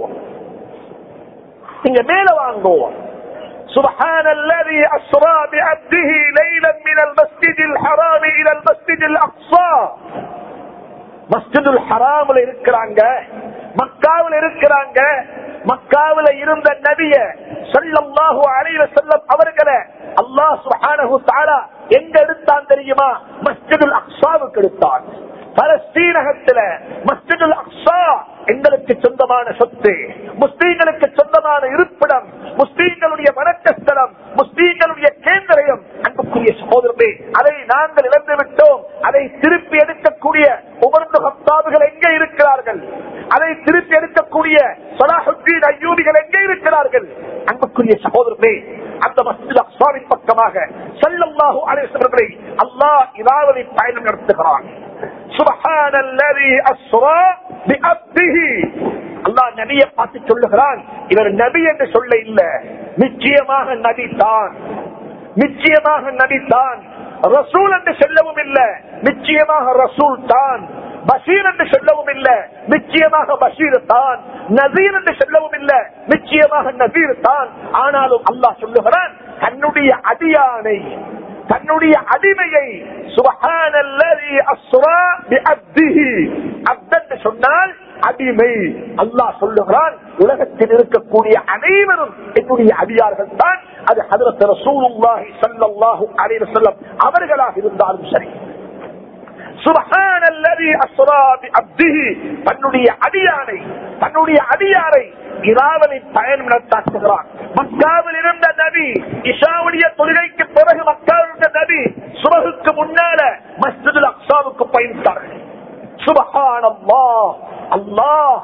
Speaker 1: நீங்க மேல வாங்கோ. سبحان الذي أسرى بعبده ليلا من المسجد الحرام إلى المسجد الأقصى. மஸ்ஜிதுல் ஹராம்ல இருக்கிறாங்க, மக்காவில் இருக்கிறாங்க. மக்காவில் இருந்த நபிய ஸல்லல்லாஹு அலைஹி வஸல்லம் அவர்களை அல்லாஹ் சுப்ஹானஹு வ தஆலா எங்க எடுத்தான் தெரியுமா? மஸ்ஜிதுல் அக்ஸாவுக்கு எடுத்தான். பலஸ்தீனகத்துல மஸ்ஜிதுல் அக்ஸா எங்களுக்கு சொந்தமான சொத்து, முஸ்லீம்களுக்கு சொந்தமான இருப்பிடம், முஸ்லீம்களுடைய வணக்கஸ்தலம், முஸ்லீம்களுடைய கேந்திரம். அன்புக்குரிய சகோதரர்களே, அதை நாங்கள் இழந்து விட்டோம். அதை திருப்பி எடுக்கக்கூடிய உமர் இப்னு கத்தாபுகள் எங்கே இருக்கிறார்கள்? அதை திருப்பி எடுக்கக்கூடிய ஸலாஹுத்தீன் அய்யூபிகள் எங்கே இருக்கிறார்கள்? அன்புக்குரிய சகோதரர்களே, அந்த மஸ்ஜித் அக்ஸாவின் பக்கமாக ஸல்லல்லாஹு அலைஹி வஸல்லம் அல்லாஹ் இராவலை பயணம் நடத்துகிறான். சுப்ஹானல்லதி அஸ்ரா பிஅப்திஹி, அல்லாஹ் நபியை பார்த்து சொல்லுகிறான், இவர் நபி என்று சொல்ல இல்ல, நிச்சயமாக நபி தான், நிச்சயமாக நபி தான். ரசூல் என்று சொல்லவும் இல்ல, நிச்சயமாக ரசூல் தான். பஷீர் என்று சொல்லவும் இல்ல, நிச்சயமாக பஷீர் தான். நசீர் என்று சொல்லவும் இல்ல, நிச்சயமாக நசீர் தான். ஆனாலும் அல்லாஹ் சொல்லுகிறான், தன்னுடைய அடியானை, தன்னுடைய அடிமையை சுப்ஹானல்லதி அஸ்ரா பிஅப்திஹி, அப்த் சொன்னால் அடிமை. அல்லாஹ் சொல்லுகிறான், உலகத்தில் இருக்கக்கூடிய அனைவரும் என்னுடைய அடியார்கள் தான். அது ஹஜ்ரத் ரசூலுல்லாஹி ஸல்லல்லாஹு அலைஹி வஸல்லம் அவர்களாக இருந்தாலும் சரி. சுப்ஹானல்லதி அஸ்ரா பிஅப்திஹி, தன்னுடைய அடியானை, தன்னுடைய அடியாரை இராவலை பயணம் நடத்தாக்குகிறான். மக்காவில் இருந்த நபி இஷாவுடைய தொழுகைக்கு பிறகு மக்காவில் இருந்த நபி சுபஹுக்கு முன்னால மஸ்ஜிதுல் அக்ஸாவுக்கு பயணித்தார்கள். சுப்ஹானல்லாஹ், அல்லாஹ்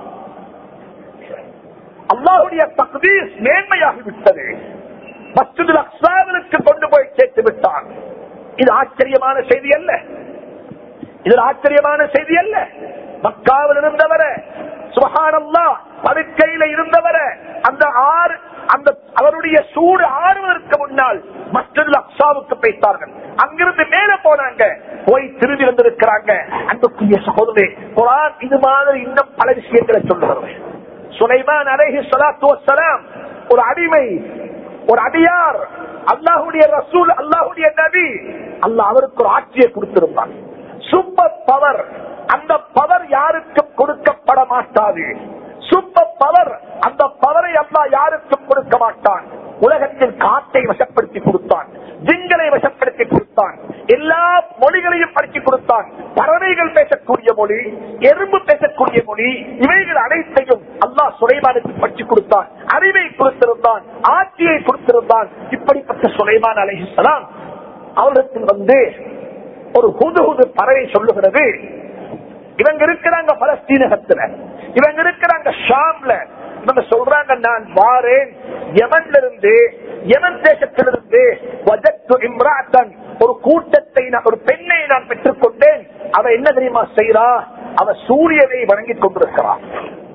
Speaker 1: அல்லாஹ்வுடைய தக்தீஸ் மேன்மையாகிவிட்டது. மஸ்ஜிதுல் அக்ஸாவிற்கு கொண்டு போய் சேர்த்து விட்டான். இது ஆச்சரியமான செய்தி அல்ல, இது ஆச்சரியமான செய்தி அல்ல. மக்காவில் இருந்தவர சுப்ஹானல்லாஹ் படுக்கையில இருந்தவர அந்த ஆறு அந்த அவருடைய சூடு ஆறுவதற்கு முன்னால் மஸ்ஜிதுல் அக்ஸாவுக்கு போய்த்தார்கள். அங்கிருந்து மேல போனாங்க, போய் திரும்பி வந்திருக்கிறாங்க. அன்புக்குரிய சகோதரரே, குர்ஆன் இது மாதிரி இன்னும் பல விஷயங்களை சொல்லுகிறது. சுலைமான் அலைஹிஸ்ஸலாத்து வஸ்ஸலாம் ஒரு அடிமை, ஒரு அடியார், அல்லாஹ்வுடைய ரசூல், அல்லாஹ்வுடைய நபி, அல்லாஹ் அவருக்கு ஒரு ஆட்சியை கொடுத்திருந்தான். Super power. அந்த பவர் யாருக்கும் கொடுக்கப்பட மாட்டாது. சூப்பர் பவர், அந்த பவரை அல்லாஹ் யாருக்கும் கொடுக்க மாட்டான். உலகத்தில் காட்டை வசப்படுத்தி கொடுத்தான், ஜிங்களை வசப்படுத்தி கொடுத்தான், எல்லா மொழிகளையும் படிச்சு கொடுத்தான். பறவைகள் பேசக்கூடிய மொழி, எறும்பு பேசக்கூடிய மொழி, இவைகள் அனைத்தையும் அல்லாஹ் சுலைமானுக்கு படிச்சு கொடுத்தான். அறிவை கொடுத்திருந்தான், ஆட்சியை கொடுத்திருந்தான். இப்படிப்பட்ட சுலைமான் அலைஹிஸ்ஸலாம் அவரிடத்தில் வந்து ஒரு ஹுதுஹுது பறவை சொல்லுகிறது, இவங்க இருக்கிறாங்க பலஸ்தீனகத்துல, இவங்க இருக்கிறாங்க ஷாம்ல, இவங்க சொல்றாங்க, நான் வாரேன் யமன்ல இருந்து, யமன் தேசத்திலிருந்து வஜத்து இம்ராத்தன், ஒரு கூட்டத்தை, ஒரு பெண்ணை நான் பெற்றுக் கொண்டேன். அவ என்ன தெரியுமா செய்யறா? அவ சூரியனை வணங்கிக் கொண்டிருக்கிறார்,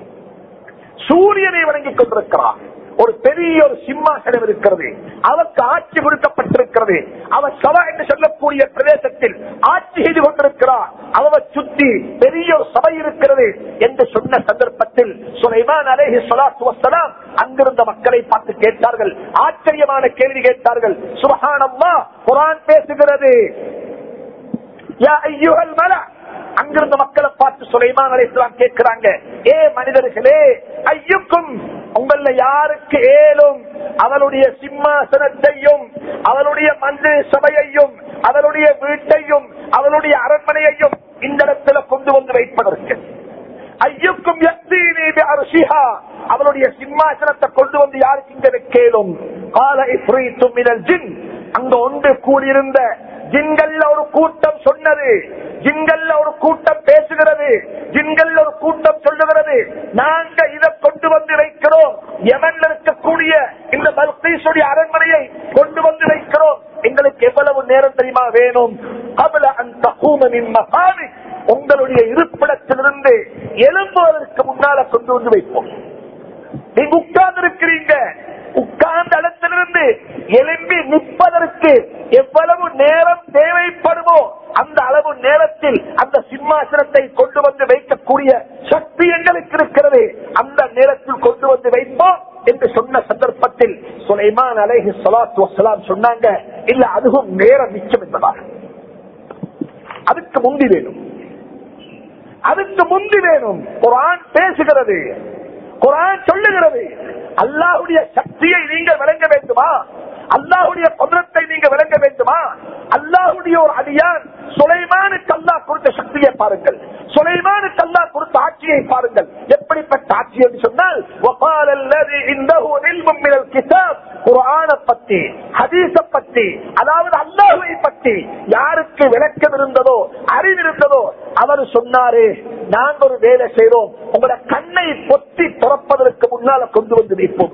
Speaker 1: சூரியனை வணங்கிக் கொண்டிருக்கிறார். ஒரு பெரிய ஒரு சிம்மாசனம் இருக்கிறது, அவருக்கு ஆட்சி கொடுக்கப்பட்டிருக்கிறது. அவர் சபா என்று சொல்லக்கூடிய பிரதேசத்தில் ஆட்சி செய்து கொண்டிருக்கிறார். அவரை சுத்தி பெரிய ஒரு சபை இருக்கிறது என்று சொன்ன சந்தர்ப்பத்தில் சுலைமான் அலைஹிஸ்ஸலாத்து வஸ்ஸலாம் அங்கிருந்த மக்களை பார்த்து கேட்டார்கள், ஆச்சரியமான கேள்வி கேட்டார்கள். சுப்ஹானல்லாஹ், குர்ஆன் பேசுகிறது, யா அய்யுஹல் மலா, அங்கிருந்த மக்களை பார்த்து சுலைமான் அலைஹிஸ்ஸலாம் கேட்கிறாங்க, ஏ மனிதர்களே, ஐயுக்கும், உங்கள யாருக்கு ஏலும் அவளுடைய சிம்மாசனத்தையும் அவளுடைய மந்திர சபையையும் அவளுடைய வீட்டையும் அவளுடைய அரண்மனையையும் இந்த இடத்துல கொண்டு வந்து வைப்பதற்கு? ஐயுக்கும் அவளுடைய சிம்மாசனத்தை கொண்டு வந்து யாருக்கு இங்க வைக்கலும்? கால இஃப்ரீத்தும் மினல் ஜின், அங்க ஒன்று கூடியிருந்த ஜின்கள்ல ஒரு கூட்டம் சொன்னது, ஜின்கள்ல ஒரு கூட்டம் பேசுகிறது, ஜின்கள்ல ஒரு கூட்டம் சொல்லுகிறது, நாங்க இதை கொண்டு வந்து வைக்கிறோம், யமன்ல இருக்கக்கூடிய இந்த பல்கீசுடைய அரண்மனையை கொண்டு வந்து வைக்கிறோம். எங்களுக்கு எவ்வளவு நேரம் தெரியுமா வேணும்? கபல அந்த கூமனின் மகாமி, உங்களுடைய இருப்பிடத்திலிருந்து எழும்புவதற்கு முன்னால கொண்டு வந்து வைப்போம். நீங்க உட்கார்ந்து இருக்கிறீங்க, உட்கார்ந்த இடத்திலிருந்து எழும்பி நிற்பதற்கு எவ்வளவு நேரம் தேவைப்படுமோ அந்த அளவு நேரத்தில் அந்த சிம்மாசனத்தை கொண்டு வந்து வைக்கக்கூடிய சக்தி எங்களுக்கு இருக்கிறது. அந்த நேரத்தில் கொண்டு வந்து வைப்போம் என்று சொன்ன சந்தர்ப்பத்தில் சுலைமான் அலைஹிஸ்ஸலாத்து வஸ்ஸலாம் சொன்னாங்க, இல்ல அதுவும் நேரம் மிச்சம் என்பதாக. அதுக்கு முந்தி வேணும், அதுக்கு முந்தி வேணும். குர்ஆன் பேசுகிறது, குர்ஆன் சொல்லுகிறது, அல்லாஹ்வுடைய சக்தியை நீங்கள் விளங்க வேண்டுமா? அல்லாஹ்வுடைய குத்ரத்தை நீங்க விளங்க வேண்டுமா? அல்லாஹ்வுடைய ஒரு அடியான் சுலைமானுக்கு அல்லாஹ் கொடுத்த சக்தியை பாருங்கள், சுலைமானுக்கு அல்லாஹ் கொடுத்த ஆட்சியை பாருங்கள். எப்படிப்பட்ட ஆட்சி என்று சொன்னால், وقال الذي عنده علم من الكتاب, குர்ஆனை பத்தி, ஹதீஸை பத்தி, அதாவது அல்லாஹ்வை பத்தி யாருக்கு விளக்கம் இருந்ததோ, அறிவு இருந்ததோ,
Speaker 2: அவர் சொன்னாரு, நாங்க ஒரு வேலை செய்யறோம், உங்களோட கண்ணை பொத்தி திறப்பதற்கு முன்னால கொண்டு வந்து வைப்போம்.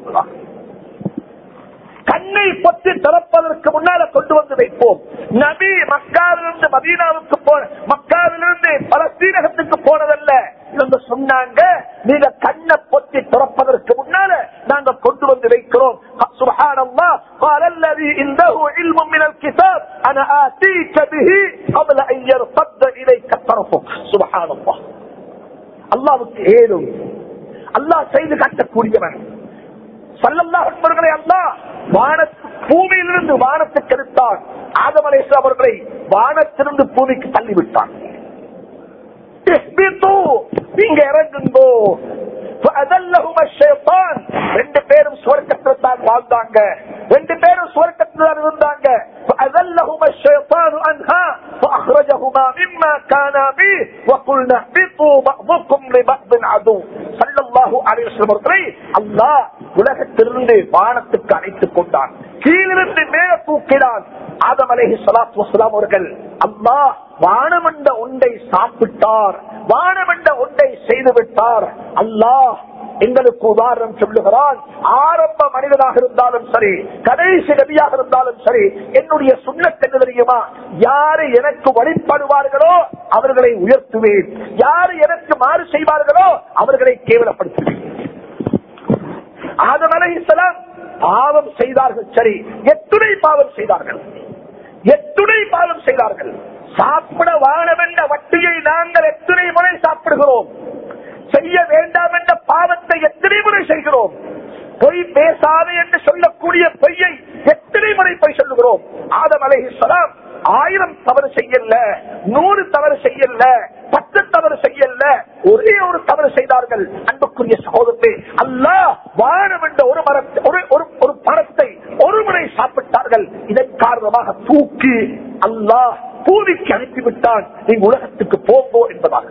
Speaker 2: கண்ணை பொத்தி திறப்பதற்கு முன்னால கொண்டு வந்து வைப்போம். நபி மக்காவிலிருந்து மதீனாவுக்கு போன, மக்காவிலிருந்து பலஸ்தீனகத்துக்கு போனதல்ல. இவங்க சொன்னாங்க, நீங்க கண்ணை பொத்தி திறப்பதற்கு முன்னால நாங்க கொண்டு வந்து வைக்கிறோம். சுப்ஹானல்லாஹ். قال الذي عنده علم من الكتاب انا اتيك به قبل ان يرتد اليك طرفك. سبحان الله. அல்லாஹ்வுக்கு ஏலும், அல்லாஹ் செய்து காட்டக்கூடியவன். ஸல்லல்லாஹு அலைஹி வஸல்லம் அல்லாஹ் வானத்து பூமியிலிருந்து வானத்துக்கு எடுத்தான். ஆதம் அலைஹிஸ்ஸலாம் அவர்களை வானத்திலிருந்து பூமிக்கு தள்ளிவிட்டான். நீங்க இறங்குங்கோ. ரெண்டு பேரும் சுவர்க்கத்தில் தான் வாழ்ந்தாங்க, ரெண்டு பேரும் சுவர்க்கத்தில் தான் இருந்தாங்க. உலகத்திலிருந்து வானத்துக்கு அழைத்துக் கொண்டான், கீழிருந்து மேல தூக்கினான். ஆதம் அலைஹிஸ்ஸலாத்து வஸ்ஸலாம் அவர்கள் அல்லாஹ் வானமண்ட ஒன்றை சாப்பிட்டார், வானமண்ட ஒன்றை செய்து விட்டார். அல்லாஹ் எங்களுக்கு உதாரணம் சொல்லுகிறான். ஆரம்ப மனிதனாக இருந்தாலும் சரி, கடைசி நபியாக இருந்தாலும் சரி, என்னுடைய சுன்னத் என்ன தெரியுமா? யாரு எனக்கு வழிபடுவார்களோ அவர்களை உயர்த்துவேன், யாரு எனக்கு மாறு செய்வார்களோ அவர்களை கேவலப்படுத்துவேன். ஆதம் அலைஹிஸ்ஸலாம் பாவம் செய்தார்கள், சரி, எத்துணை பாவம் செய்தார்கள், எத்துணை பாவம் செய்தார்கள். சாப்பிட வானமென்ற வட்டியை நாங்கள் எத்தனை முறை சாப்பிடுகிறோம், செய்ய வேண்டாம் என்ற பாவத்தை எத்தனை முறை செய்கிறோம், பொய் பேசாது என்று சொல்லக்கூடிய பொய்யை எத்தனை முறை பொய் சொல்லுகிறோம். ஆதம் அலைஹிஸ்ஸலாம் ஆயிரம் தவறு செய்யல, நூறு தவறு செய்யல, பத்து தவறு செய்யல, ஒரே ஒரு தவறு செய்தார்கள். அன்புக்குரிய சகோதரர்களே, அல்லாஹ் வானம் என்ற ஒரு மரத்தை ஒரு ஒரு பழத்தை ஒரு முறை சாப்பிட்டார்கள். இதன் காரணமாக தூக்கி அல்லாஹ் பூமிக்கு அனுப்பிவிட்டான். நீங்க உலகத்துக்கு போங்கோ என்பதாக.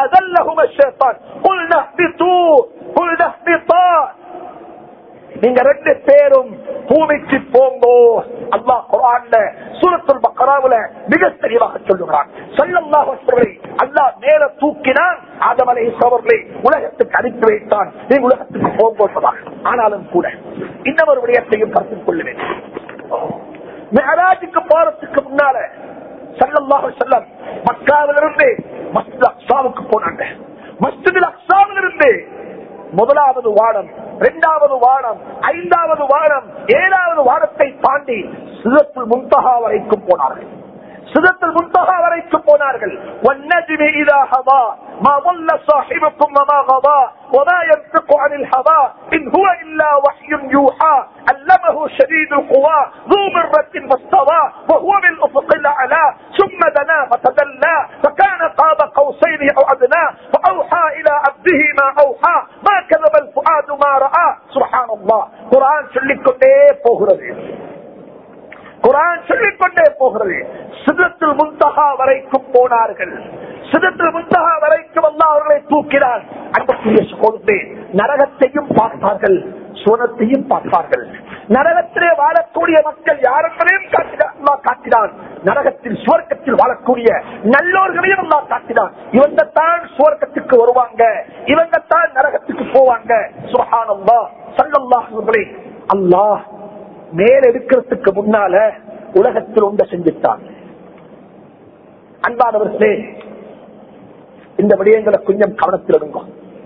Speaker 2: நீங்க ரெண்டு பேரும் பூமிக்கு போங்கோ. அல்லாஹ் குர்ஆன்ல சூரத்துல் பக்ராவுல மிக தெளிவாக சொல்லுகிறான். ஸல்லல்லாஹு அலைஹி வஸல்லம் அல்லாஹ் மேல தூக்கினான், ஆதம் அலைஹிஸ்ஸலாம் அவர்களை உலகத்துக்கு அனுப்பி வைத்தான். நீங்க உலகத்துக்கு போங்கோ என்பதாக. ஆனாலும் கூட இன்னொரு விடயத்தையும் கருத்தில் கொள்ள வேண்டும். மிஅராஜுக்கு போறதுக்கு முன்னால ஸல்லல்லாஹு அலைஹி வஸல்லம் மக்காவிலிருந்து மஸ்ஜித் அக்ஸாவுக்கு போனாங்க. மஸ்ஜித் அக்ஸாவிலிருந்து முதலாவது வானம், இரண்டாவது வானம், ஐந்தாவது வானம், ஏழாவது வானத்தை தாண்டி சிதத்துல் முன்தஹா வரைக்கும் போனார்கள். சிதத்துல் முன்தஹா வரைக்கும் போனார்கள். வன்னஜ்மி இதா ஹவா மா ضل صاحبكم وما غضى وما ينطق عن الهوى إن هو إلا وحي يوحى علمه شديد القوى ذو مرة فاستوى وهو بالأفق الأعلى ثم دنا فتدلى فكان قاب قوسين أو أدنى فأوحى إلى عبده ما أوحى ما كذب الفؤاد ما رأى. سبحان الله. قرآن சொல்லிக்கொண்டே போகிறது, குர்ஆன் சொல்லிக்கொண்டே போகிறது. சிதத்துல் முன்தஹா வரைக்கும் போனார்கள். சிதத்துல் முன்தஹா வரைக்கும் அல்லாஹ் அவர்களை தூக்கினார். அன்புக்குரிய சகோதரர்களே, நரகத்தையும் பார்த்தார்கள், சுவனத்தையும் பார்த்தார்கள். நரகத்திலே வாழக்கூடிய மக்கள் யாரென்பதையும் அல்லாஹ் காட்டினான். நரகத்தில் சுவர்க்கத்தில் வாழக்கூடிய நல்லோர்களையும் அல்லாஹ் காட்டினான். இவங்க தான் சுவர்க்கத்துக்கு வருவாங்க, இவங்க தான் நரகத்துக்கு போவாங்க. சுப்ஹானல்லாஹ். ஸல்லல்லாஹு அலைஹி வஸல்லம் அல்லாஹ் மேல எடுக்கிறதுக்கு முன்னால உலகத்தில் உண்ட செஞ்சுட்டான். அன்பானவர்களே, இந்த விடயங்களை கொஞ்சம் கவனத்தில் எடுங்க.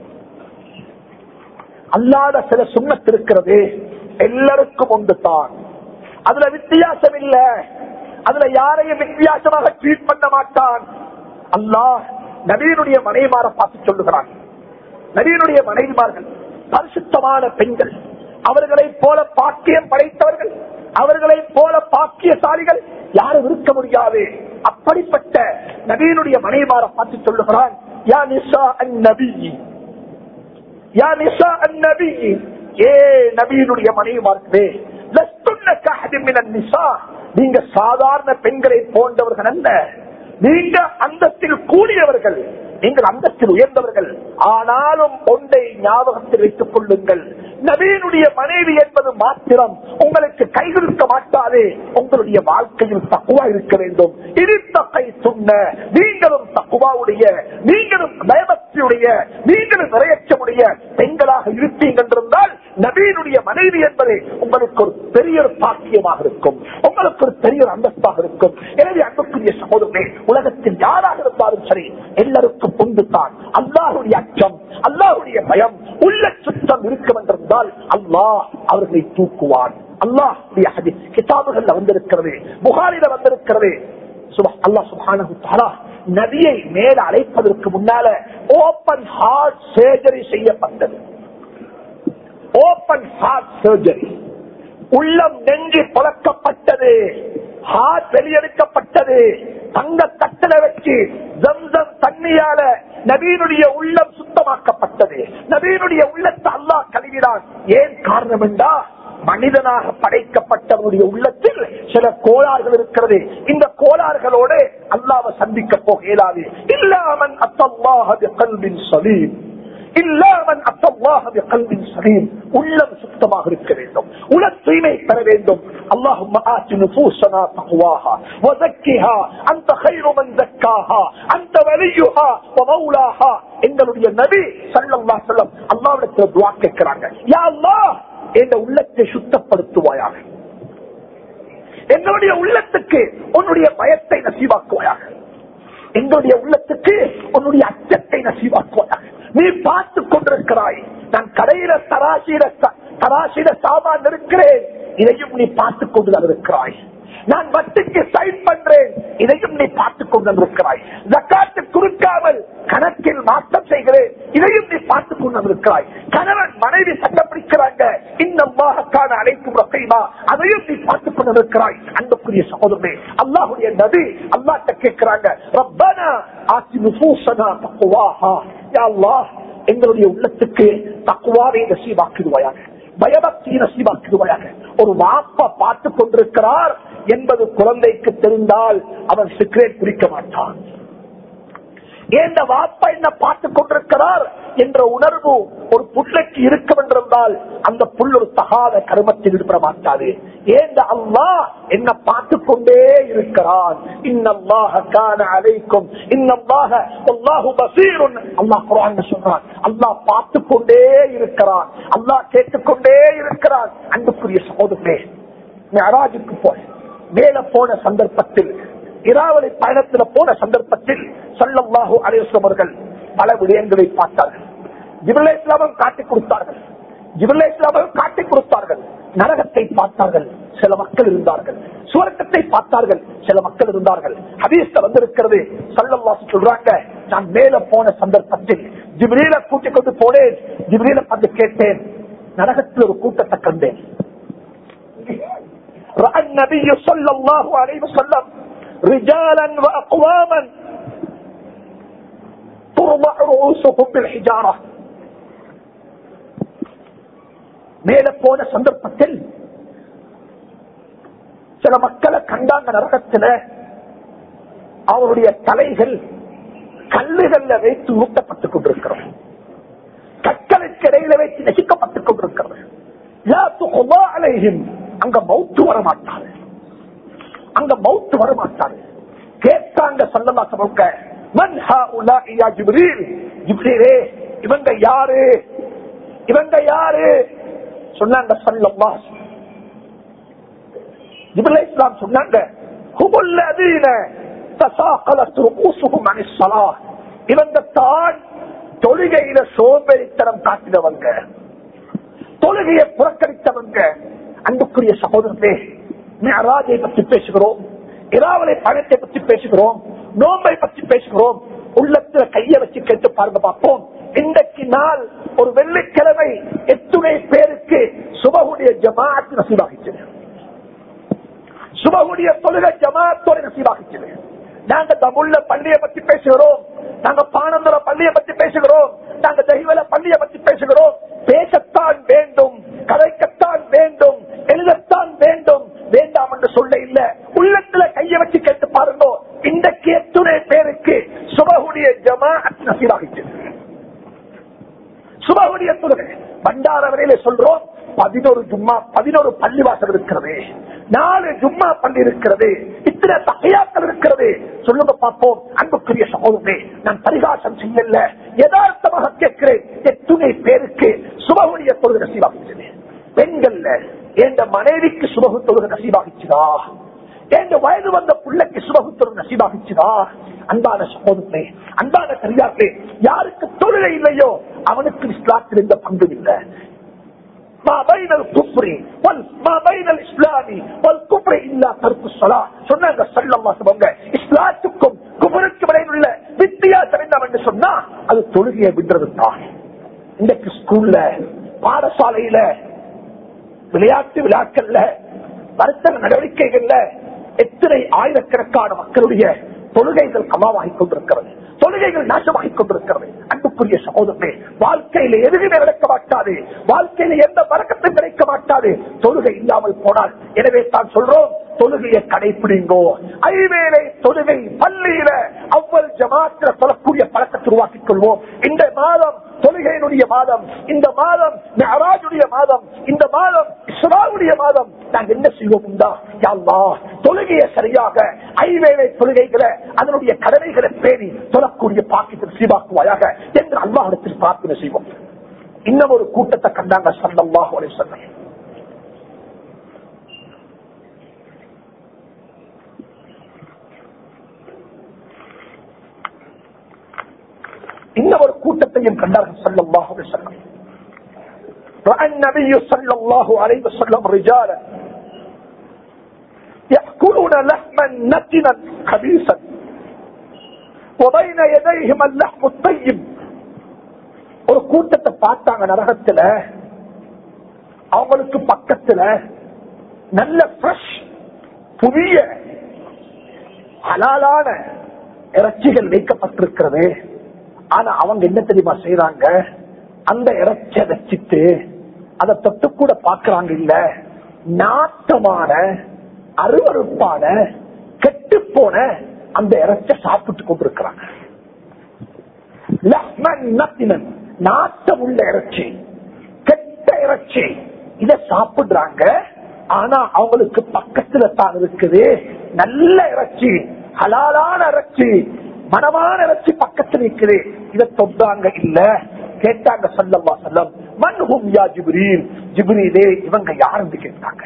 Speaker 2: அல்லாத சில சுன்னத் இருக்கிறது, எல்லாருக்கும் ஒன்று தான், அதுல வித்தியாசம் இல்ல, அதுல யாரையும் வித்தியாசமாக ட்ரீட் பண்ண மாட்டான். அல்லாஹ் நபியினுடைய மனைவிமார பார்த்து சொல்லுகிறான். நபியினுடைய மனைவிமார்கள் பரிசுத்தமான பெண்கள், அவர்களை போல பாக்கியம் படைத்தவர்கள், அவர்களை போல பாக்கியசாலிகள் யாரும் இருக்க முடியாது. அப்படிப்பட்ட நபியினுடைய மனைவிமார பார்த்து சொல்லுகிறான், யா நிசா அன்-நபி, யா நிசா அன்-நபி, ஏ நபியினுடைய மனைவிமார்களே, லஸ்துன்ன கஹதின் மினன் நிசா, நீங்க சாதாரண பெண்களை போன்றவர்கள் அல்ல, நீங்க அந்தத்தில் கூடியவர்கள், நீங்கள் அந்தத்தில் உயர்ந்தவர்கள். ஆனாலும் ஒன்றை ஞாபகத்தில் வைத்துக் கொள்ளுங்கள், நபியினுடைய மனைவி என்பது மாத்திரம் உங்களுக்கு கைவிருக்க மாட்டாது. உங்களுடைய வாழ்க்கையில் தக்குவா இருக்க வேண்டும். இது தக்கை சொன்ன நீங்களும் தக்குவாவுடைய, நீங்களும் பயபக்தியுடைய, நீங்களும் நிறையற்றமுடைய பெண்களாக இருப்பீங்க என்றிருந்தால் நபியினுடைய மனைவி என்பது உங்களுக்கு ஒரு பெரிய பாக்கியமாக இருக்கும், உங்களுக்கு ஒரு பெரிய அந்தஸ்தாக இருக்கும். எனவே அன்புக்குரிய சகோதரனே, உலகத்தில் யாராக இருந்தாலும் சரி எல்லாருக்கும் ஒன்று தான் அல்லாஹ்வுடைய அச்சம், அல்லாஹ்வுடைய பயம், உள்ள சுத்தம் இருக்கும் என்றிருந்தால் அல்லாஹ் அவர்களை தூக்குவான். அல்லாஹ்வுடைய ஹதீஸ் கிதாபுகள்ல வந்திருக்கிறது, புகாரில வந்திருக்கிறது. அல்லாஹ் சுப்ஹானஹு வ தஆலா நபியை மேல அழைப்பதற்கு முன்னால ஓபன் ஹார்ட் சர்ஜரி செய்யப்பட்டது. ஓபன் ஹார்ட் சர்ஜரி, உள்ளம் நெஞ்சு புழக்கப்பட்டது, ஹார்ட் வெளியெடுக்கப்பட்டது, தங்க கட்டளை வச்சு ஜம்சம் தண்ணியால நபியினுடைய உள்ளம் சுத்தமாக்கப்பட்டது. நபியினுடைய உள்ளத்தை அல்லாஹ் கழுவினான். ஏன் காரணம் என்றா, மனிதனாக படைக்கப்பட்டவருடைய உள்ளத்தில் சில கோளாறுகள் இருக்கிறது. இந்த கோளாறுகளோடு அல்லாஹ்வை சந்திக்க போக இயலாது. இல்லாமன் அத்தல்லாஹ பிகல்பின் சலீம், இல்லாமன் அத்தல்லாஹ பிகல்பின் சலீம். உள்ளம் சுத்தமாக இருக்க வேண்டும், உள்ள தூய்மை பெற வேண்டும். அல்லாஹும்ம ஆத்தி நுஃபூஸனா தக்வாஹா வ ஸக்கிஹா அன்த கைரு மன் ஸக்காஹா அன்த வலியுஹா வ மௌலாஹா. எங்களுடைய நபி ஸல்லல்லாஹு அலைஹி வஸல்லம் அல்லாஹ்விடத்தில் துஆ கேட்கிறாங்க, யா அல்லாஹ் என்ற உள்ளத்தை சுத்தப்படுத்துவாயாக, எங்களுடைய உள்ளத்துக்கு உன்னுடைய பயத்தை நசீவாக்குவாயாக, எங்களுடைய உள்ளத்துக்கு உன்னுடைய அச்சத்தை நசீவாக்குவாயாக. நீ பார்த்து கொண்டிருக்கிறாய், நான் கடையில தராசியில தராசியில சாமான் இருக்கிறேன், இதையும் நீ பார்த்துக் கொண்டுதான் இருக்கிறாய். நான் வட்டிக்கு சைன் பண்றேன், இதையும் நீ பார்த்துக் கொண்டு இருக்கிறாய். ஜக்காத்து கொடுக்காமல் கணக்கில் மாற்றம் செய்கிறேன், இதையும் நீ பார்த்துக் கொண்டு இருக்கிறாய். கணவன் மனைவி சண்டை பிடிக்கிறாங்க, இன்னமாக அழைக்கும் ரகைமா, அதையும் நீ பார்த்துக் கொண்டு இருக்கிறாய். அன்புக்குரிய சகோதரனே, அல்லாஹ்வுடைய நபி அல்லாஹ்ட்ட கேட்கிறாங்க, ரப்பனா ஆத்தி நுஃபூஸனா தக்வாஹா, யா அல்லாஹ் எங்களுடைய உள்ளத்துக்கு தக்வாவை நசீபாக்கிடுவாயாக, பயபக்தியை நசீபாக்கிடுவாயாக. ஒரு வாப்பா பார்த்துக் கொண்டிருக்கிறார் என்பது குழந்தைக்கு தெரிந்தால் அவன் சிகரெட் குடிக்க மாட்டான். ஏந்த வாப்பா என்ன பார்த்துக் கொண்டிருக்கிறார் என்ற உணர்வு ஒரு புள்ளைக்கு இருக்கும் என்றிருந்தால் அந்த புல் ஒரு தகாத கருமத்தில் ஈடுபட மாட்டாது. ஏந்த அல்லாஹ் என்ன பார்த்துக் கொண்டே இருக்கிறான். இன்னல்லாஹ கான அலைக்கும் இன்னல்லாஹ வல்லாஹு பஸீருன். அல்லாஹ் குர்ஆன்ல சொல்றான், அல்லாஹ் பார்த்துக் கொண்டே இருக்கிறான், அல்லாஹ் கேட்டுக்கொண்டே இருக்கிறான். அன்புக்குரிய சகோதரனே, மிஅராஜுக்கு போய் மேல போன சந்தர்ப்பத்தில், இராவலை பயணத்தில் போன சந்தர்ப்பத்தில் ஸல்லல்லாஹு அலைஹி வஸல்லம் அவர்கள் பல விடயங்களை பார்த்தார்கள். ஜிப்ரீல் அலைஹிஸ்ஸலாம் காட்டிக் கொடுத்தார்கள், ஜிப்ரீல் அலைஹிஸ்ஸலாம் காட்டிக் கொடுத்தார்கள். நரகத்தை பார்த்தார்கள், சில மக்கள் இருந்தார்கள். சுவர்க்கத்தை பார்த்தார்கள், சில மக்கள் இருந்தார்கள். ஹதீஸ்ல வந்திருக்கிறது, ஸல்லல்லாஹு சொல்றாங்க, நான் மேல போன சந்தர்ப்பத்தில் ஜிப்ரீலை கூட்டிக் கொண்டு போனேன். ஜிப்ரீலை பார்த்து கேட்டேன், நரகத்தில் ஒரு கூட்டத்தை கண்டேன். رأى النبي صلى الله عليه وسلم رجالا وأقواما ترضع رؤوسهم بالحجارة. மேல போன சந்தர்ப்பத்தில் சில மக்களை கண்டாங்க. நரகத்தில் அவருடைய தலைகள் கல்லுகள்ல வைத்து ஊட்டப்பட்டுக் கொண்டிருக்கிறது, கற்களுக்கு இடையில வைத்து நெசிக்கப்பட்டுக் கொண்டிருக்கிறது. அங்க மௌத்து வரமாட்டாரு, அங்க மௌத்து வரமாட்டாரு. கேட்டாங்க ஸல்லல்லாஹு அலைஹி வஸல்லம், மன் ஹாஉலாஇ யா ஜிப்ரீல், ஜிப்ரீலே இவங்க யாரு, இவங்க யாரு சொன்னாங்க. ஸல்லல்லாஹு அலைஹி வஸல்லம் ஜிப்ரீல் அலைஹிஸ்ஸலாம் சொன்னாங்க, ஹுமுல் லதீன தஸாகலத் ரூஸுஹும் அனிஸ் ஸலாஹ். இவங்க தான் தொழுகையில சோம்பேறித்தனம் காட்டினவங்க, தொழுகையை புறக்கணித்தவங்க. அன்புக்குரிய சகோதரர்களே, மிஅராஜை பற்றி பேசுகிறோம், இராவலை பயணத்தை பற்றி பேசுகிறோம், நோன்பை பற்றி பேசுகிறோம். உள்ளத்துல கைய வச்சு கேட்டு பாருங்க பார்ப்போம். இன்றைக்கு நாள் ஒரு வெள்ளிக்கிழமை எத்துணை பேருக்கு சுபஹுடைய ஜமாஅத் நசீபாகிச்சது, சுபஹுடைய தொழுகை ஜமாஅத்தோட நசீபாகிச்சது. நாங்க தமுள்ள பள்ளியை பற்றி பேசுகிறோம், நாங்க பானந்தர பள்ளியை பற்றி பேசுகிறோம், நாங்க தஹிவல பள்ளியை பற்றி பேசுகிறோம். பேசத்தான் வேண்டும், கதைக்கத்தான் வேண்டும், எழுதத்தான் வேண்டும், வேண்டாம் என்று சொல்ல இல்ல. உள்ளத்துல கைய வச்சு கேட்டு பாருங்க, இன்றைக்கு எத்துணை பேருக்கு சுபஹுடைய ஜமாஅத் சுபஹுடைய தொழுகை. பண்டாரவரையில சொல்றோம் பதினோரு ஜும்மா பதினோரு பள்ளிவாசல் இருக்கிறது, நாலு ஜும்மா பள்ளி இருக்கிறது, இத்தனை தகையாக்கள் இருக்கிறது. சொல்லுங்க பார்ப்போம். அன்புக்குரிய சகோதரனே, நான் பரிகாசம் செய்யல, யதார்த்தமாக கேட்கிறேன். எத்துணை பேருக்கு சுபஹுடைய தொழுகை நசீபாகிச்சது? பெண்கள்ல என் மனைவிக்கு சுபஹு தொழுகை நசீபாகிச்சுதா? என் வயது வந்த பிள்ளைக்கு சுபஹு தொழுகை நசீபாகிச்சுதா? அன்பான சகோதரனே, அன்பான கரியார்களே, யாருக்கு தொழுகை இல்லையோ அவனுக்கு இஸ்லாத்தில் இந்த பங்கு இல்லை. இஸ்லாத்துக்கும் குஃப்ருக்கும் இடையிலுள்ள வித்தியாசம் என்னவென்று சொன்னா அது தொழுகையை விடுறது தான். இன்றைக்கு ஸ்கூல்ல, பாடசாலையில, விளையாட்டு விழாக்கள்ல, வர்த்தக நடவடிக்கைகள்ல எத்தனை ஆயிரக்கணக்கான மக்களுடைய தொழுகைகள் கமாவாகிக் கொண்டிருக்கிறது, தொழுகைகள் நாசமாகிக் கொண்டிருக்கிறது. அன்புக்குரிய சகோதரனே, வாழ்க்கையில எதுவுமே நடக்க மாட்டாது, வாழ்க்கையில எந்த வழக்கத்தையும் கிடைக்க மாட்டாது தொழுகை இல்லாமல் போனால். எனவே தான் சொல்றோம், தொழுகையை கடைபிடிங்கோ. ஐவேளை தொழுகை பள்ளியில அவ்வளவு ஜமாத்துல சொல்லக்கூடிய பழக்கத்தை உருவாக்கிக் கொள்வோம். இந்த மாதம் தொழுகையினுடைய மாதம், இந்த மாதம் மிஅராஜுடைய மாதம், இந்த மாதம் இஸ்ராவுடைய மாதம். நாங்கள் என்ன செய்வோம்? யா அல்லாஹ், தொழுகையை சரியாக ஐவேளை தொழுகைகளை அதனுடைய கடமைகளை பேணி தொழக்கூடிய பாக்கியத்தில் சீவாக்குவாயாக என்று அல்லாஹ்விடத்தில் பிரார்த்தனை செய்வோம். இன்னும் ஒரு கூட்டத்தை கண்டாங்க ஸல்லல்லாஹு அலைஹி வஸல்லம். இன்னும் ஒரு கூட்டத்தையும் கண்டார்கள் ஸல்லல்லாஹு அலைஹி வஸல்லம். النبي صلى الله عليه وسلم رجالا يأكلون لحما نتنا خبيثا وبين يديهم اللحم الطيب. ஒரு கூட்டத்தை பார்த்தாங்க நரகத்துல, அவங்களுக்கு பக்கத்துல நல்ல ஃப்ரெஷ் புதிய ஹலாலான இறைச்சிகள் வைக்கப்பட்டிருக்கிறது. ஆனா அவங்க என்ன தெரியுமா செய்யறாங்க? அந்த இறைச்சியை வச்சிட்டு அதை தொட்டு கூட பாக்குறாங்க இல்ல, நாட்டமான அருவருப்பான கெட்டு போன அந்த இறைச்ச சாப்பிட்டு கொண்டிருக்கிறாங்க. நாட்டம் உள்ள இறைச்சி, கெட்ட இறைச்சி, இத சாப்பிடுறாங்க. ஆனா அவங்களுக்கு பக்கத்துல தான் இருக்குது நல்ல இறைச்சி, ஹலாலான இறைச்சி, மனமான இறைச்சி பக்கத்தில் இருக்குது. இதை தொட்டாங்க இல்ல. கேட்டாங்க ஸல்லல்லாஹு அலைஹி வஸல்லம், மன் ஹும் யா ஜிப்ரீல், ஜிப்ரீலே இவங்க யாருன்னு கேட்டாங்க.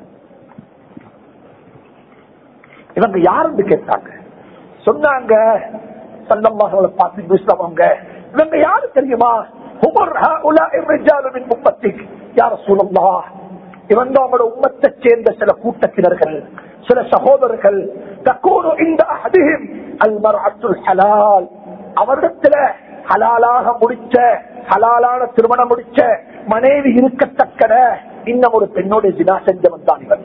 Speaker 2: இவங்க யாருன்னு கேட்டாங்க. சொன்னாங்க ஸல்லல்லாஹு அலைஹி வஸல்லம் பார்த்து பேசுறவங்க, இவங்க யாரு தெரியுமா? ஹுமர் ஹஉலாஇ ரிஜாலு மின் உம்மத்திக் யா ரசூலல்லாஹ், இவங்க அவங்களோட உம்மத்தை சேர்ந்த சில கூட்டத்தினர்கள், சில சகோதரர்கள். தகூனு இந்த அஹதிஹிம் அல் மர்அத்துல் ஹலால், அவரிடத்துல ஹலாலாக முடிச்ச, ஹலாலான திருமணம் முடிச்ச மனைவி இருக்கத்தக்கன இன்னும் ஒரு பெண்ணோட ஜினா செஞ்சவன் தான் இவன்.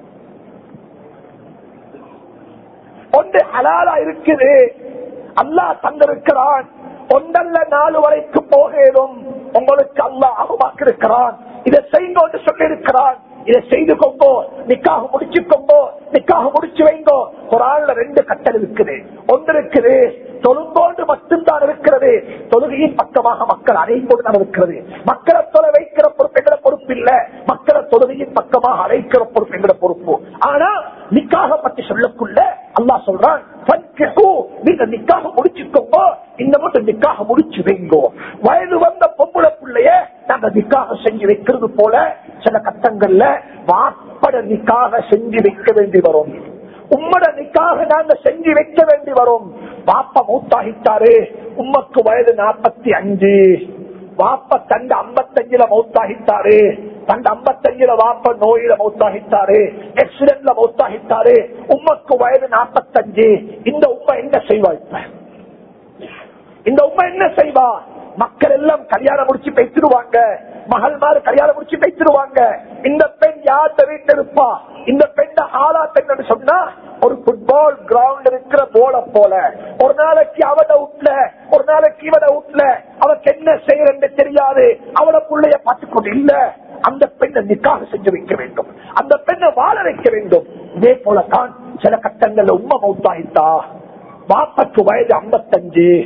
Speaker 2: ஒன்று ஹலாலா இருக்குது, அல்லாஹ் தந்திருக்கிறான். ஒன்றல்ல நாலு வரைக்கும் போகலும் உங்களுக்கு அல்லாஹ் அகமாக்கிருக்கிறான். இதை செய்யுங்க சொல்லி இருக்கிறான். இதை செய்து கொண்டோ, நிக்காக முடிச்சு கொண்டோ, நிக்காக முடிச்சு வைங்கோ. குர்ஆன்ல ரெண்டு கட்டளை இருக்குது. ஒன்று இருக்குது தொழுங்கோண்டு மட்டும்தான் இருக்கிறது, தொழுகையின் பக்கமாக மக்கள் அழைக்கொண்டு இருக்கிறது. மக்களை தொலை வைக்கிற பொறுப்பு எங்களை பொறுப்பு இல்ல, மக்களை தொழுகையின் பக்கமாக அழைக்கிற பொறுப்பு எங்களை பொறுப்பு. ஆனா நிக்காக பற்றி சொல்லக்குள்ள அல்லாஹ் சொல்றான், நீங்க நிக்காக முடிச்சுக்கோங்க, இந்த மட்டும் நிக்காக முடிச்சு வைங்கோ. வயது வந்த பொம்பளை பிள்ளைய நாங்க நிக்காக செஞ்சு வைக்கிறது போல சில கட்டங்கள்ல வாப்பட நிக்காக செஞ்சு வைக்க வேண்டி வரும், உம்மட நிக்காக நாங்க செஞ்சு வைக்க வேண்டி வரும். வாப்பா மௌத்தாகிட்டாரு, உம்மக்கு வயது நாற்பத்தி அஞ்சு, வாப்ப தண்ட ஐம்பத்தஞ்சுல மௌத்தாகிட்டாரு, தண்ட ஐம்பத்தஞ்சுல வாப்ப நோயில மௌத்தாகிட்டாரு, ஆக்சிடென்ட்ல மௌத்தாகிட்டாரு, உம்மக்கு வயது நாற்பத்தஞ்சு. இந்த உம்மை என்ன செய்வா? இப்ப இந்த உம்மை என்ன செய்வா? மக்கள் எல்லாம் கல்யாணம் முடிச்சு பேசிடுவாங்க, மகள்மாரு கல்யாணம் முடிச்சு பேசிடுவாங்க. இந்த பெண் யார்கிட்ட வீட்டு இருப்பா? இந்த பெண் ஆளா பெண் சொன்னா ஒரு ஃபுட்பால் கிரவுண்ட் இருக்கிற போல போல, ஒரு நாளைக்கு அவட வீட்டுல, ஒரு நாளைக்கு இவட வீட்டுல, அவருக்கு என்ன செய்யறன்னு தெரியாது, அவட பிள்ளைய பார்த்துக்கொண்டு இல்ல. அந்த பெண்ணை நிக்காக செஞ்சு வைக்க வேண்டும், அந்த பெண்ணை வாழ வைக்க வேண்டும். இதே போலதான் சில கட்டங்கள்ல உம்மை மௌத்தாயிட்டா, வாப்பக்கு வயது ஐம்பத்தஞ்சு,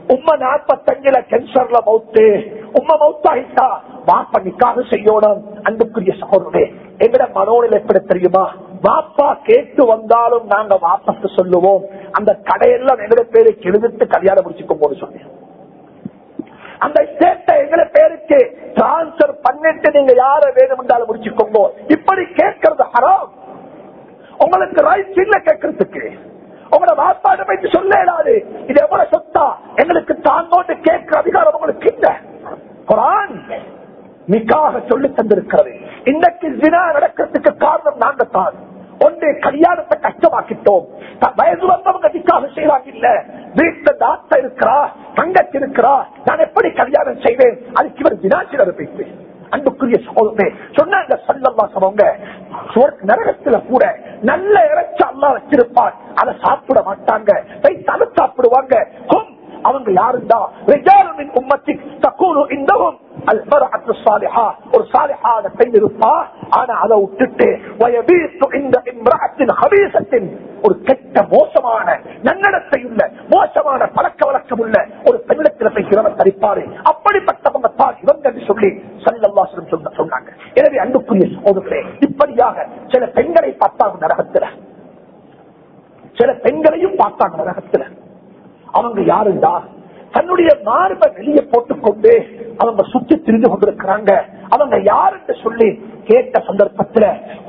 Speaker 2: உம்ம நாற்பத்தஞ்சுல கேன்சர்ல மௌத்து, உம்ம மௌத்தாகிட்டா வாப்பா நிக்காக செய்யணும். அன்புக்குரிய சகோதரே, எங்கட மனோனில் எப்படி தெரியுமா? வாப்பா கேட்டு வந்தாலும் நாங்க வாப்பாக்கு சொல்லுவோம், அந்த கடையெல்லாம் எங்கட பேருக்கு எழுதிட்டு கல்யாணம் முடிச்சுக்கும் போது சொன்னேன். அந்த ஸ்டேட்டை எங்களை பேருக்கு டிரான்ஸ்பர் பண்ணிட்டு நீங்க யார வேணும் என்றாலும் முடிச்சுக்கோங்க. இப்படி கேட்கறது ஹராம். உங்களுக்கு ரைட்ஸ் இல்ல கேட்கறதுக்கு. உங்களோட வாப்பாடு போயிட்டு சொல்ல இயலாது, இது எவ்வளவு சொத்தா எங்களுக்கு தாங்கோட்டு கேட்கிற அதிகாரம் உங்களுக்கு இல்ல. குர்ஆன் நிக்காக சொல்லி தந்திருக்கிறது. இன்னைக்கு ஜினா நடக்கிறதுக்கு காரணம் நாங்க தான். ஒன்றே கல்யாணத்தை கஷ்டமாக்கிட்டோம். வயது வந்தவங்க நிக்காக செய்வாங்க இல்ல, வீட்டுல தாத்தா இருக்கிறா, தங்கச்சி இருக்கிறா, நான் எப்படி கல்யாணம் செய்வேன்? அதுக்கு இவர் ஜினாசில போயிட்டு அன்புக்குரிய சகோதரனே சொன்னாங்க ஸல்லல்லாஹு அலைஹி வஸல்லம், நரகத்துல கூட நல்ல இறைச்சி அல்லாஹ் வச்சிருப்பார், அதை சாப்பிட மாட்டாங்க, அதை சாப்பிடுவாங்க. அவங்க யாருந்தா ரிஜாலுமின் உம்மத்தி தகூலு இந்தஹும் அல்மர்அத்து ஸாலிஹா, ஒரு சாலிஹான பெண் இருப்பா, ஆனா அதை விட்டுட்டு வயபீத்து இந்த இம்ரஅத்தின் ஹபீஸத்தின், ஒரு கெட்ட மோசமான நன்னடத்தை உள்ள மோசமான பழக்க வழக்கம் உள்ள ஒரு பெண்ணிடத்தில் போய் இரவல் தரிப்பாரு. அப்படிப்பட்டவங்க தான் இவங்க என்று சொல்லி ஸல்லல்லாஹு அலைஹி வஸல்லம் சொன்னாங்க. எனவே அன்புக்குரிய சகோதரர்களே, இப்படியாக சில பெண்களை பார்த்தாங்க நரகத்துல, சில பெண்களையும் பார்த்தாங்க நரகத்துல. அவங்க யாருண்டா தன்னுடைய மார்பை வெளியே போட்டுக்கொண்டு அவங்க சுற்றி திரிந்து கொண்டிருக்கிறாங்க. அவங்க யாருன்னு சொல்லி கேட்ட சந்தர்ப்பத்தில்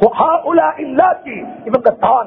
Speaker 2: இவங்க தான்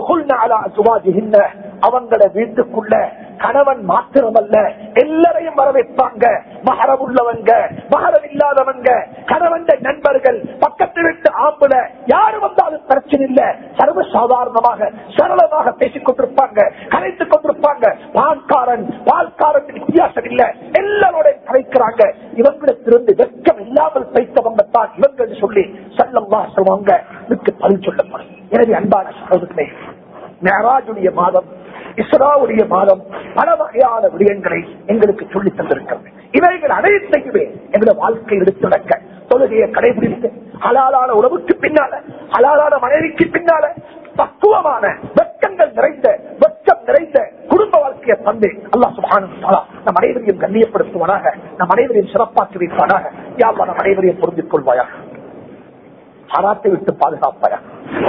Speaker 2: அவங்கள வீட்டுக்குள்ள கணவன் மாத்திரமல்ல எல்லாரையும் வரவேற்பாங்க. மஹரம் உள்ளவங்க, மஹரம் இல்லாதவங்க, கணவன் நண்பர்கள், பக்கத்து வீட்டு ஆம்புல யாரு வந்தாலும் பிரச்சனை இல்ல, சர்வ சாதாரணமாக சரளமாக பேசிக் கொண்டிருப்பாங்க, கலைத்துக் கொண்டிருப்பாங்க. பால்காரன் பால்காரன் வித்தியாசம் இல்ல, எல்லாரோட கலைக்கிறாங்க. இவங்களிடத்திலிருந்து வெட்கம் இல்லாமல் வைத்தவங்க தான் இவங்க சொல்லி ஸல்லல்லாஹு அலைஹி வஸல்லம் பதில் சொல்லப்படும். எனவே அன்பான சகோதரர்களே, மிஅராஜுடைய மாதம், இஸ்ராவுடைய மாதம் பல வகையான விடயங்களை எங்களுக்கு சொல்லி தந்திருக்கிறது. இவைகள் அனைத்தையுமே எங்களுடைய வாழ்க்கை எடுத்து நடக்க தொழுகையை கடைபிடித்து ஹலாலான உணவுக்கு பின்னால, ஹலாலான மனைவிக்கு பின்னால பக்குவமான வெட்கங்கள் நிறைந்த வெட்கம் நிறைந்த குடும்ப வாழ்க்கையை தந்து அல்லாஹ் சுப்ஹானஹு வ தஆலா நம் அனைவரையும் கண்ணியப்படுத்துவானாக, நம் அனைவரையும் சிறப்பாக்கி வைப்பானாக. யா அல்லாஹ் நம் அனைவரையும் புரிந்து கொள்வாயாக, ஹராத்தை விட்டு பாதுகாப்பாயா,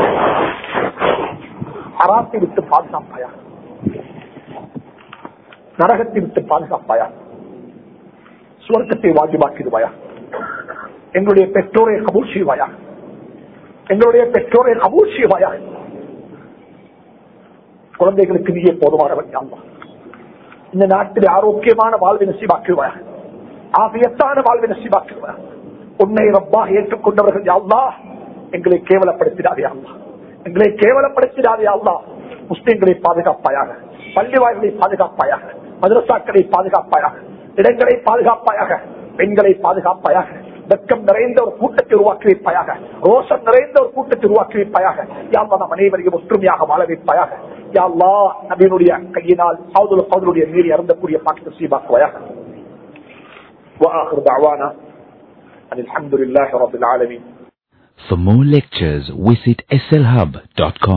Speaker 2: ஹராத்தை விட்டு பாதுகாப்பாயா, நரகத்தை விட்டு பாதுகாப்பாயா, சுவர்க்கத்தை வாஜிபாக்கிடுவாயா, எங்களுடைய பெற்றோரை கபூல் செய்வாயா, எங்களுடைய பெற்றோரை கபூல் செய்வாயா. குழந்தைகளுக்கு நீயே போதுமானவன் யா அல்லாஹ். இந்த நாட்டில் ஆரோக்கியமான வாழ்வை நசீபாக்கிடுவாயா, ஆபியத்தான வாழ்வை நசீபாக்கிடுவாயா. உன்னை ரப்பாக ஏற்றுக்கொண்டவர்கள் யா அல்லாஹ் எங்களை கேவலப்படுத்திடாதே அல்லாஹ், எங்களை கேவலப்படுத்திடாதே அல்லாஹ். முஸ்லிம்களை பாதுகாப்பாயாக, பள்ளி வாய்களை பாதுகாப்பாயாக, மதரசாக்களை பாதுகாப்பாயாக, இடங்களை பாதுகாப்பாயாக, பெண்களை பாதுகாப்பாயாக, வெட்கம் நிறைந்த ஒரு கூட்டத்தை உருவாக்கி வைப்பாயாக, ரோஷம் நிறைந்த ஒரு கூட்டத்தை உருவாக்கி வைப்பாயாக. யா அல்லாஹ் நம் அனைவரையும் ஒற்றுமையாக வாழ வைப்பாயாக. யா அல்லாஹ் நபியினுடைய கையினால் சௌதுல் கௌதுடைய மீறி அருந்தக்கூடிய பாக்கியத்தை நசீபாக்குவாயாக. وآخر دعوانا أن الحمد لله رب العالمين.
Speaker 3: For more lectures, visit S L hub dot com.